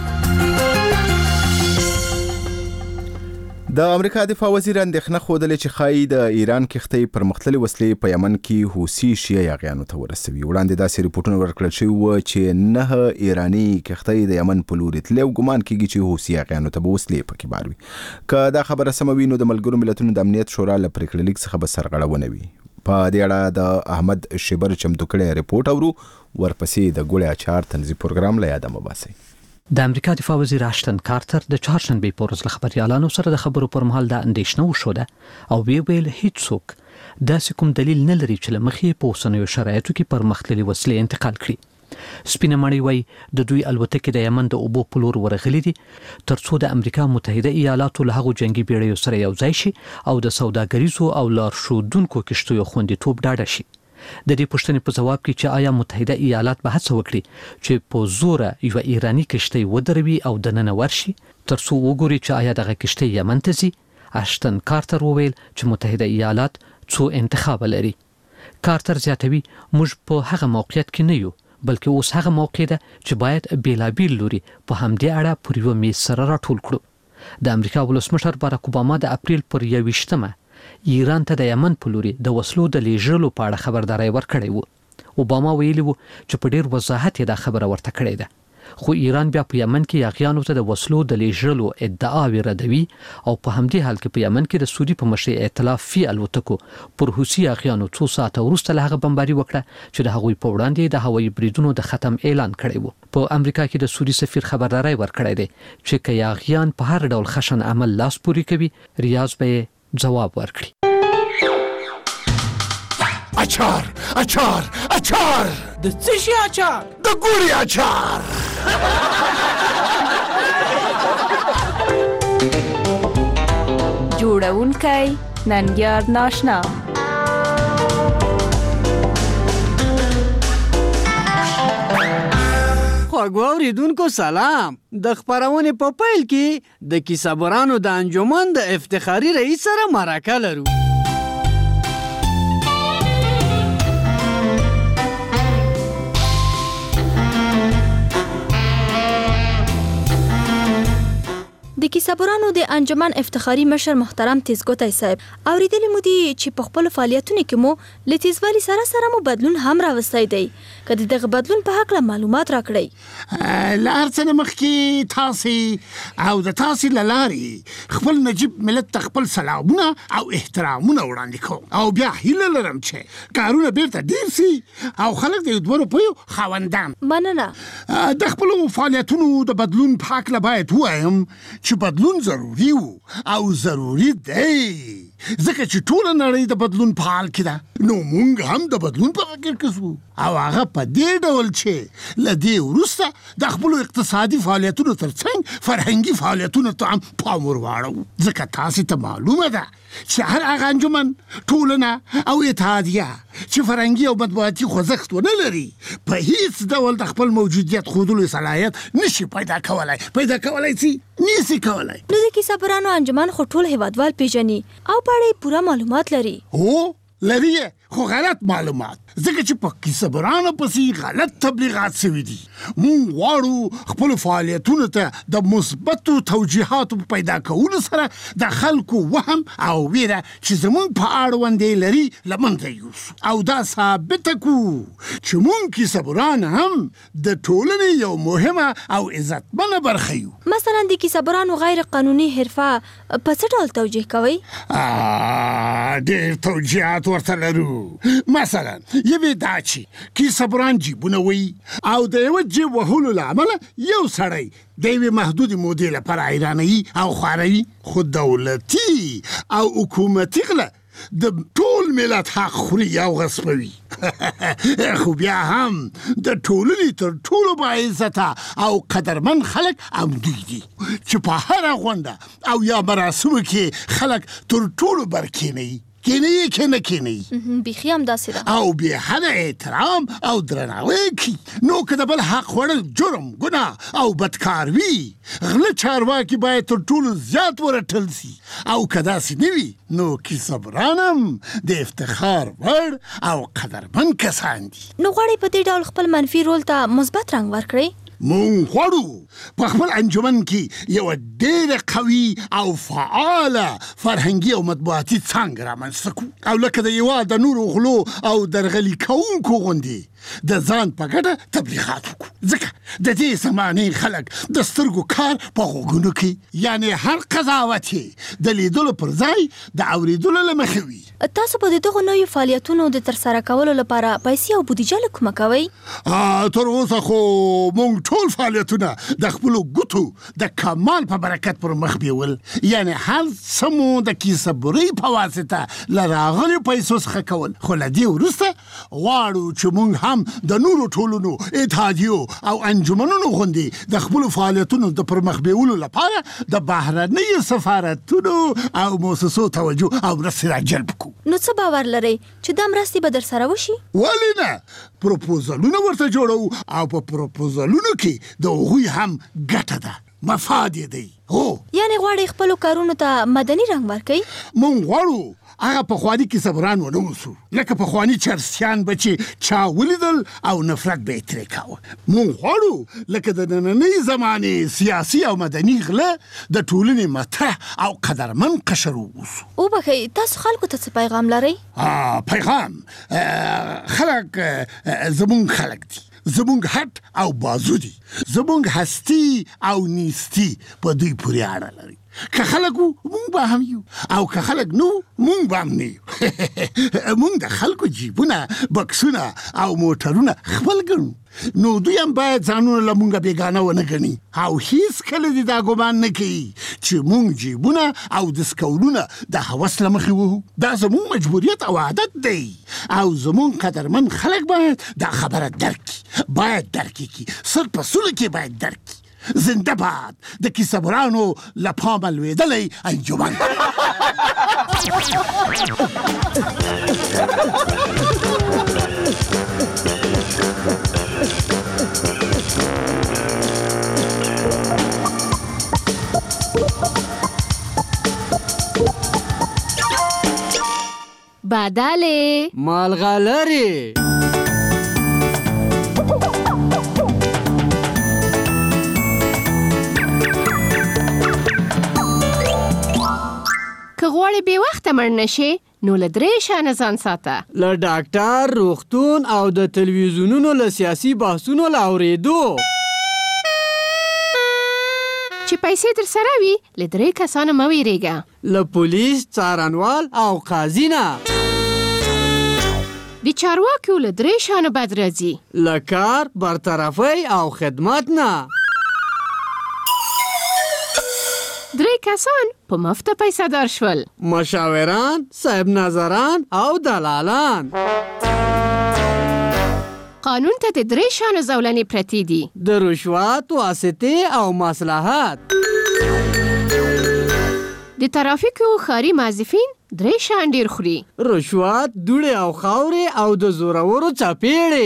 د امریکا دفاع وزیر اندېښنه خوده چې خای د ایران کښتۍ پر مختلفي وسلې په یمن کې حوثي شیعه یاغیانو ته ورسوي. وړاندې داسې ریپورتونه ورکړل شوي و چې 9 ایرانی کښتۍ د یمن په لور تللې او ګمان کیږي چې حوثي یاغیانو ته به وسلې پکې بار وي. که دا خبره سمه وي نو د ملګرو ملتونو د امنیت شورا له پریکړې لیک څخه به سرغړونه وي. په دې اړه د احمد شیبر چمتو کړی ریپورت اورو، ورپسې د ګوړې اچار تنظیم پروګرام له یاده مباسي. د امریکا دفاع وزیر اشتن کارتر د چهارشنبه په ورځ له خبريالانو سره د خبرو پر مهال د اندېښنه وشوده او ویل هیڅوک داسې کوم دلیل نه لري چې لمخې په اوسنیو شرایطو کې پر مختلفي وسلې انتقال کړي. سپینه مړی وای د دوی الوتکې د یمن د اوبو په لور ورغلي دي ترڅو د امریکا متحده ایالاتو له هغو جنگي بیړیو سره یو ځای شي او د سوداګریزو او لارښودونکو کشتیو خوندیتوب ډاډه شي. د دې پوښتنې په جواب کې چې آیا متحده ایالات به هڅه وکړي چې په زور یو ایرانی کشتۍ ودروي او دننه ورشي ترڅو وګوري چې آیا دغه کشتۍ یمن ته ځي. اشتن کارتر وویل چې متحده ایالات څو انتخاب لري. کارتر زیاتوي موږ په هغه موقعیت کې نه یو بلکې اوس هغه موقع ده چې باید بیلابیل لوري په همدې اړه پر یو میز سره راټول کړو. د امریکا ولسمشر باراک اوباما د اپریل پر 21 ایران ته د یمن په لوري د وسلو د لیږلو په اړه خبرداري ورکړې و. اوباما ویلي و چې په ډیر وضاحت یې دا خبره ورته کړې ده. خو ایران بیا په یمن کې یاغیانو ته د وسلو د لیږلو ادعاوې ردوي او په همدې حال کې په یمن کې د سعودي په مشرۍ ائتلافي الوتکو پر حوثي یاغیانو څو ساعته وروسته له هغه بمباري وکړه چې د هغوی په وړاندې د هوایي بریدونو د ختم اعلان کړی و. په امریکا کې د سعودي سفیر خبرداري ورکړی دی چې که یاغیان په هر ډول خشن عمل لاس پوري کوي ریاض به جواب ورکړي. اچار اچار اچار د څه شي اچار؟ د ګوړې اچار. جوړونکی ننګیار ناشنا. خواږه اوریدونکو سلام. د خبرونې په پیل کې د کیسهبرانو د انجمن د افتخاري رئیس سره مرکه لرو. د کیسهبرانو د انجمن افتخاري مشر محترم تیزګوتای صاحب اوریدلی مو دي چې په خپل فعالیتونو کې مو له تیزوالي سره مو بدلون هم راوستای دی. کله دغه بدلون په حق له معلومات راکړئ. لار څنګه مخکې تاسو او د تاسو لاري خپل نجیب ملت ته خپل سلامونه او احترامونه وړاندې کوم او بیا هیله لرم چې کارونه بیرته ډیر سي او خلک د دوه روپیو خاوندان. مننه. د خپل فعالیتونو د بدلون په حق له باید وایم چې بدلون ضروري او ضروري دی ځکه چې ټول نړۍ د بدلون په حال کې ده. نو موږ هم د بدلون په فکر کې شو او هغه په دې ډول چې لدې وروسته د خپل اقتصادي فعالیتونو ترڅنګ فرهنګي فعالیتونو ته هم پام ورواړو. ځکه تاسو ته معلومه ده چې هر هغه انجمن ټولنه او اتحادیه چې فرهنګي او مطبوعاتي خوځښت ونه لري په هیڅ ډول د خپل موجودیت ښودلو صلاحیت نشي پیدا کولای سي نشي کولای. نو د کیسهبرانو انجمن خو ټول هیوادوال پیژني او په اړه پوره معلومات لري. لري خو غلط معلومات ځکه چې په کیسهبرانو پسې غلط تبلیغات شوي دي. مونږ غواړو خپل فعالیتونو ته د مثبتو توجیهاتو پیدا کولو سره د خلکو وهم او ویره چې زمونږ په اړوند لري له منځه یوسو او دا ثابته کو چې مونږ کیسهبران هم د ټولنې یو مهمه او عزتمنه برخه یو. مثلا د کیسهبرانو غیر قانوني حرفه په څه ډول توجیه کوئ؟ ډېر توجیهات ورته لرو. مثلا یوې دا چې کیسهبران جیبونه وي او د یوه جیب وهلو له امله یو سړی د یوې محدودې مودې لپاره ایرانوي او خواروي خو دولتي او حکومتي غله د ټول ملت حق خوري او غصبوي خو بیا هم د ټولنې تر ټولو باعزته او قدرمن خلک همدوی دي چې په هره غونډه او یا مراسمو کې خلک تر ټولو برکینی کینی بیخي هم داسې ده او بیا حد احترام او درناوی کی نو که د بل حق خوړل جرم ګناه او بدکار وي غله چارواکي باید تر ټولو زیات ورټل سي او که داسې نه وي نو کیسبرانم د افتخار وړ او قدرمن کسان دي. نو غواړئ په دې ډول خپل منفي رول ته مثبت رنګ ورکړئ؟ مونږ غواړو په خپل انجمن کې یو ډېر قوي او فعاله فرهنګي او مطبوعاتي څانګه رامنځته کړو او لکه د یوه د نورو غلو او درغلي کوونکو غوندې د ځان په ګټه تبلیغات وکړو ځکه د دې زمانې خلک د سترګو کار په غوږونو کې یعنی هر قضاوت یې د لیدلو پر ځای د اورېدلو له مخې وي. تاسو په دغو نویو فعالیتونو د ترسره کولو لپاره پیسې او بودیجه له کومه کوئ؟ تر اوسه خو مونږ ټول فعالیتونه د خپلو ګوتو د کمال په برکت پر مخ بیول یعنی هر څه مو د کیسبورۍ په واسطه له راغلیو پیسو څخه کول خو له دې وروسته غواړو چې مونږ هم د نورو ټولنو اتحادیو او انجمنونو غوندې د خپلو فعالیتونو د پرمخ بیولو لپاره د بهرنیو سفارتونو او مؤسسو توجه او مرستې راجلب کړو. نو څه باور لرئ چې دا مرستې به درسره وشي؟ ولې نه پروپوزلونه ورته جوړو او په پروپوزلونو کې د هغوی هم ګټه ده مفاد یې دی. یعنی غواړئ خپلو کارونو ته مدني رنګ ورکړئ؟ مونږ غواړو هغه پخواني کیسبران ونه اوسو لکه پخواني چرسیان به چې چا ولیدل او نفرت به یې ترې کاوه. مونږ غواړو لکه د نننۍ زمانې سیاسي او مدني غله د ټولنې مطرح او قدرمن قشر واوسو. وبخئ تاسو خلکو ته څه پیغام لرئ؟ پیغام خلک زمونږ خلک دي زمونږ هټ او بازو دي زمونږ هستی او نیستی په دوی پورې اړه لري. که خلک وو مونږ به هم یو او که خلک نو مونږ به هم نه یو. مونږ د خلکو جیبونه بکسونه او موټرونه خپل ګڼو نو دوی هم باید ځانونه له مونږه بېګانه ونه ګڼي او هیڅکله دې دا ګمان نه کوي چې مونږ جیبونه او دستکولونه د هوس له مخې وهو. دا زمونږ مجبوریت او عادت دی او زمونږ قدرمن خلک باید دا خبره درک باید درک کړي سر په سوله کې باید درک. زنده باد د کیسبرانو له پامه لوېدلی انجمن. بدله مالغلری که غواړې بې وخته مړ نشې نو له درې شیانو ځان ساته. له ډاکټر، روغتون او د تلویزیونونو له سیاسي بحثونو له اورېدو. چې پیسې در سره وي له درې کسانو مه ویرېږه. له پولیس، څارنوال او قاضي نه. د چارواکو له درې شیانو بد راځي. له کار، برطرفۍ او خدمت نه. درې کسان په مفته پیسه دار شول. مشاوران، صاحب نظران او دلالان. قانون ته د درې شیانو زولنې پرتې دي. د رشوت، واسطې او مصلحت. د ترافیکو ښاري معزفین درې شیان ډېر خوري. رشوت، دوړې او خاورې او د زورورو څپېړې.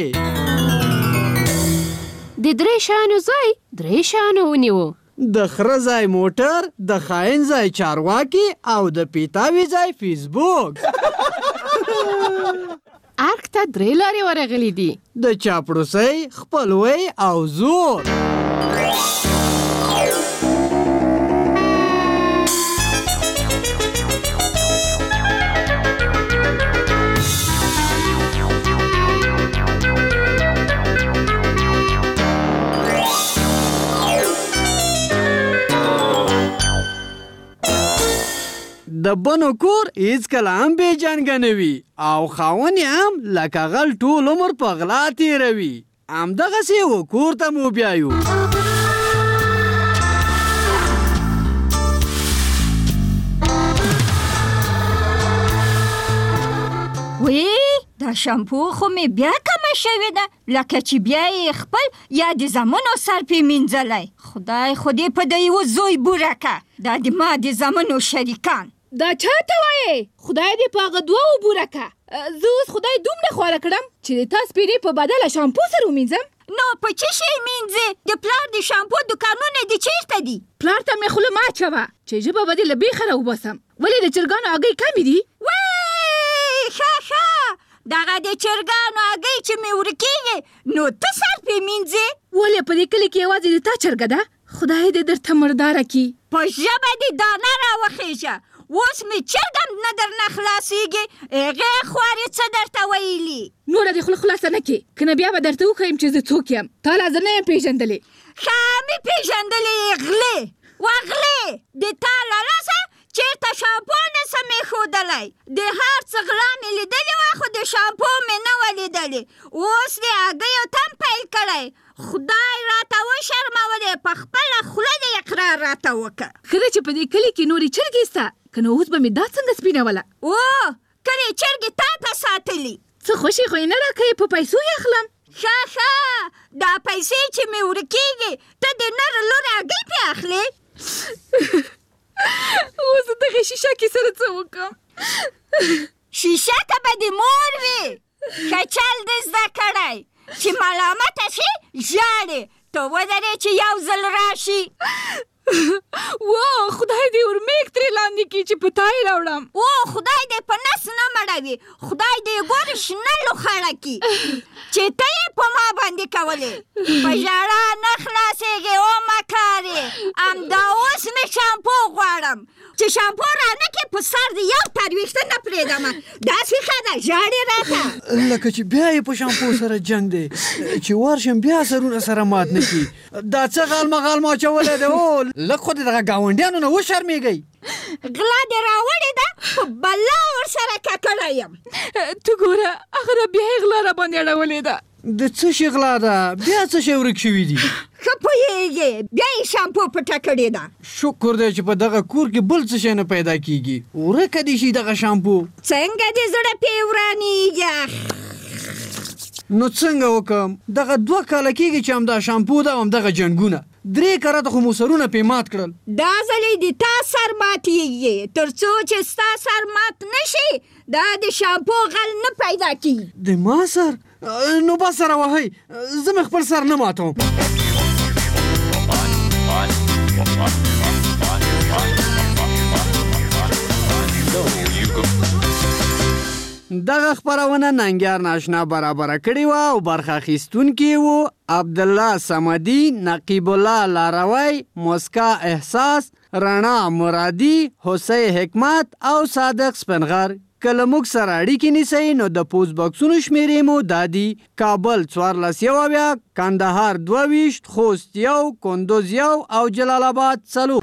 د درې شیانو ځای درې شیانو ونیو. د خره ځای موټر، د خاین ځای چارواکي او د پیتاوي ځای فیسبوک. ارګ ته درې لارې ورغلي دي. د چاپړوسۍ، خپلوۍ او زور. د بنو کور هیڅکله هم بېجنګه نه وي او خاوند یې هم لکه غل ټول عمر په غلا تېروي. همدغسې و کور ته مو بیایو. وی دا شامپو خو می بیا کمه شوې ده لکه چې بیا یې خپل یا د زامنو سر پې مینځلی. خدای خو دې په د یوه زوی بوره که دا د ما د زامنو شریکان. دا چاته وایې خدای دې په هغه دوه بوره که. زه اوس خدای دومره خواره کړم چې د تا سپېرې په بدله شامپو سره ومینځم. نو په څه شی مینځې؟ د پلار د شامپو دوکانونه دې چیرته دي؟ پلار ته مې خوله مه اچوه چې ژبه به دې له بیخه راوباسم. ولې د چرګانو هګۍ کمې دي؟ ښه دغه د چرګانو هګۍ چې مې ورکېږي نو ته سر پې مینځې؟ ولې په دې کلي کې یوازې د تا چرګه ده؟ خدای دې درته مرداره کړي. په ژبه دې دانه راوخېژه. اوس مې چرګ هم نه درنه خلاصېږي. هغې خوارې څه درته ویلي؟ نوره دې خوله خلاصه نه کړې که نه بیا به درته وښیم چې زه څوک یم. تا لا زه نه یم پېژندلې. ښه مې پېژندلې غلې وغلې د تا له لاسه چېرته شامپو نه سم ایښودلی. د هر څه غلا مې لیدلې وه خو د شامپو مې نه وه لیدلې. اوس د هګیو تم پیل کړی. خدای راته وشرمولی په خپله خوله د اقرار راته وکړه. ښه ده چې په دې کلي کې نورې چرګې سته که نه اوس به مې دا څنګه سپینوله. او کلي چرګې تا ته ساتلي. څه خوشې خو یې نه راکوې په پیسو یې اخلم. ښه دا پیسې چې مې ورکېږي ته د نر لور هګۍ پې اخلې. اوس دغې شیشکې سره څه وکړم؟ شیشکه به د مور وي. ښه چل دې زده کړی چې ملامته شي ژاړې ته ودرې چې یو ځل راشي. واه خدای دې ورمېږ ترې لاندې کړي چې په تا یې راوړم. او خدای دې په نس نه مړوي. خدای دې ګورې شنه لوخړه کړي چې ته یې په ما باندې کولې. په ژړا نه خلاصېږې او مکارې. همدا اوس مې شامپو غواړم چې شامپو رانه کې په سر د یو تر ویښته نه پرېږدمه. داسې ښه ده ژاړې راته لکه چې بیا یې په شامپو سره جنګ دی چې ورشم بیا سرونه سره مات نه کړي. دا څه غالمه اچولی دی؟ او لږ خو د دغه ګاونډیانو نه وشرمېږئ. غلا دې راوړې ده په بلا ورسره ککړی یم. ته ګوره هغه بیا یې غلا راباندې اړولې ده. د څه شي غلا ده؟ بیا څه شی ورک شوي دي؟ ښه پوهېږې بیا یې شامپو پټه کړې ده. شکر دی چې په دغه کور کې بل څه شی نه پیدا کېږي. ورکه دې شي دغه شامپو. څنګه دې زړه پې ورانېږي؟ نو څنګه وکم؟ دغه 2 کاله کېږي چې همدا شامپو ده او همدغه جنګونه. 3 کرته خو مو سرونه پې مات کړل. دا ځلې د تا سر ماتېږي تر څو چې ستا سر مات نه شي دا د شامپو غل نه پیدا کېږي. د ما سر؟ نو بس سره وهئ زه مې خپل سر نه ماتوم. دغه خپرونه ننګیار ناشنا برابره کړې وه او برخه اخیستونکي وو عبدالله صمدي، نقیب الله لاروی، مسکا احساس، رڼا مرادي، حسین حکمت او صادق سپنغر. کله موږ سره اړیکې نیسئ نو د پوسټ باکسونو شمیرې مو دا دي: کابل 14 ، کندهار 22، خوست 1، کندوز 1 او جلال آباد 4.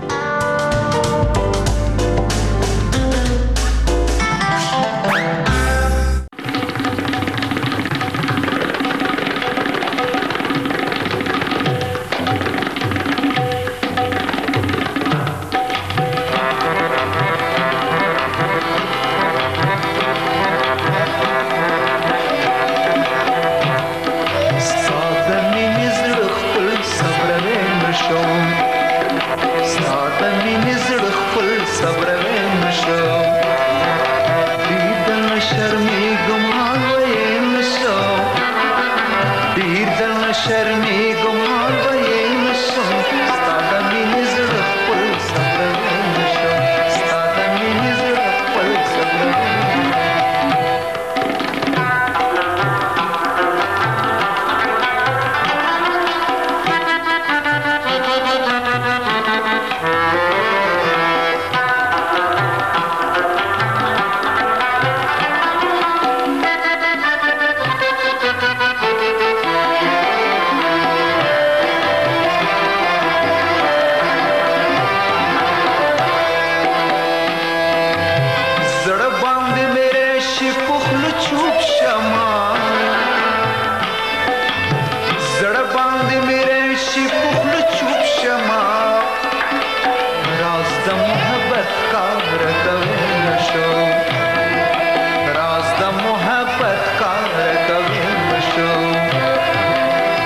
राज द मोहब्बत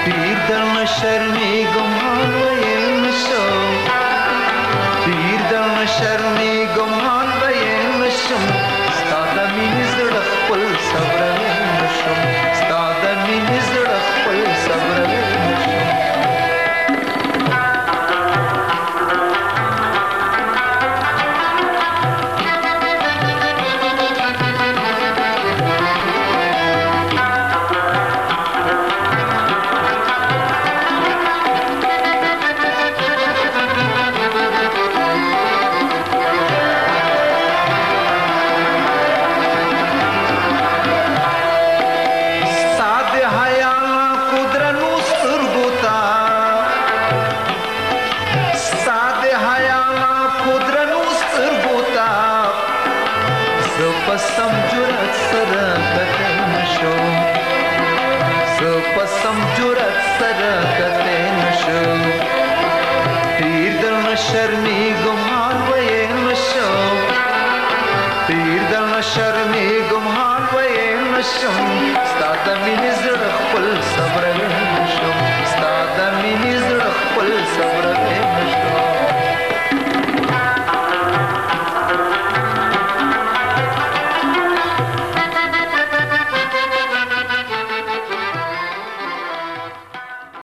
پیر درنه شرمیږم حال ویل نشم پیر درنه شرمیږم حال ویل نشم ستا د مینې زړه خپل صبرولی نشم ستا د مینې زړه خپل صبرولی نشم شرمیږم حال ویل نشم پیر درنه شرمیږم حال ویل نشم ستا د مینې زړه خپل صبرولی نشم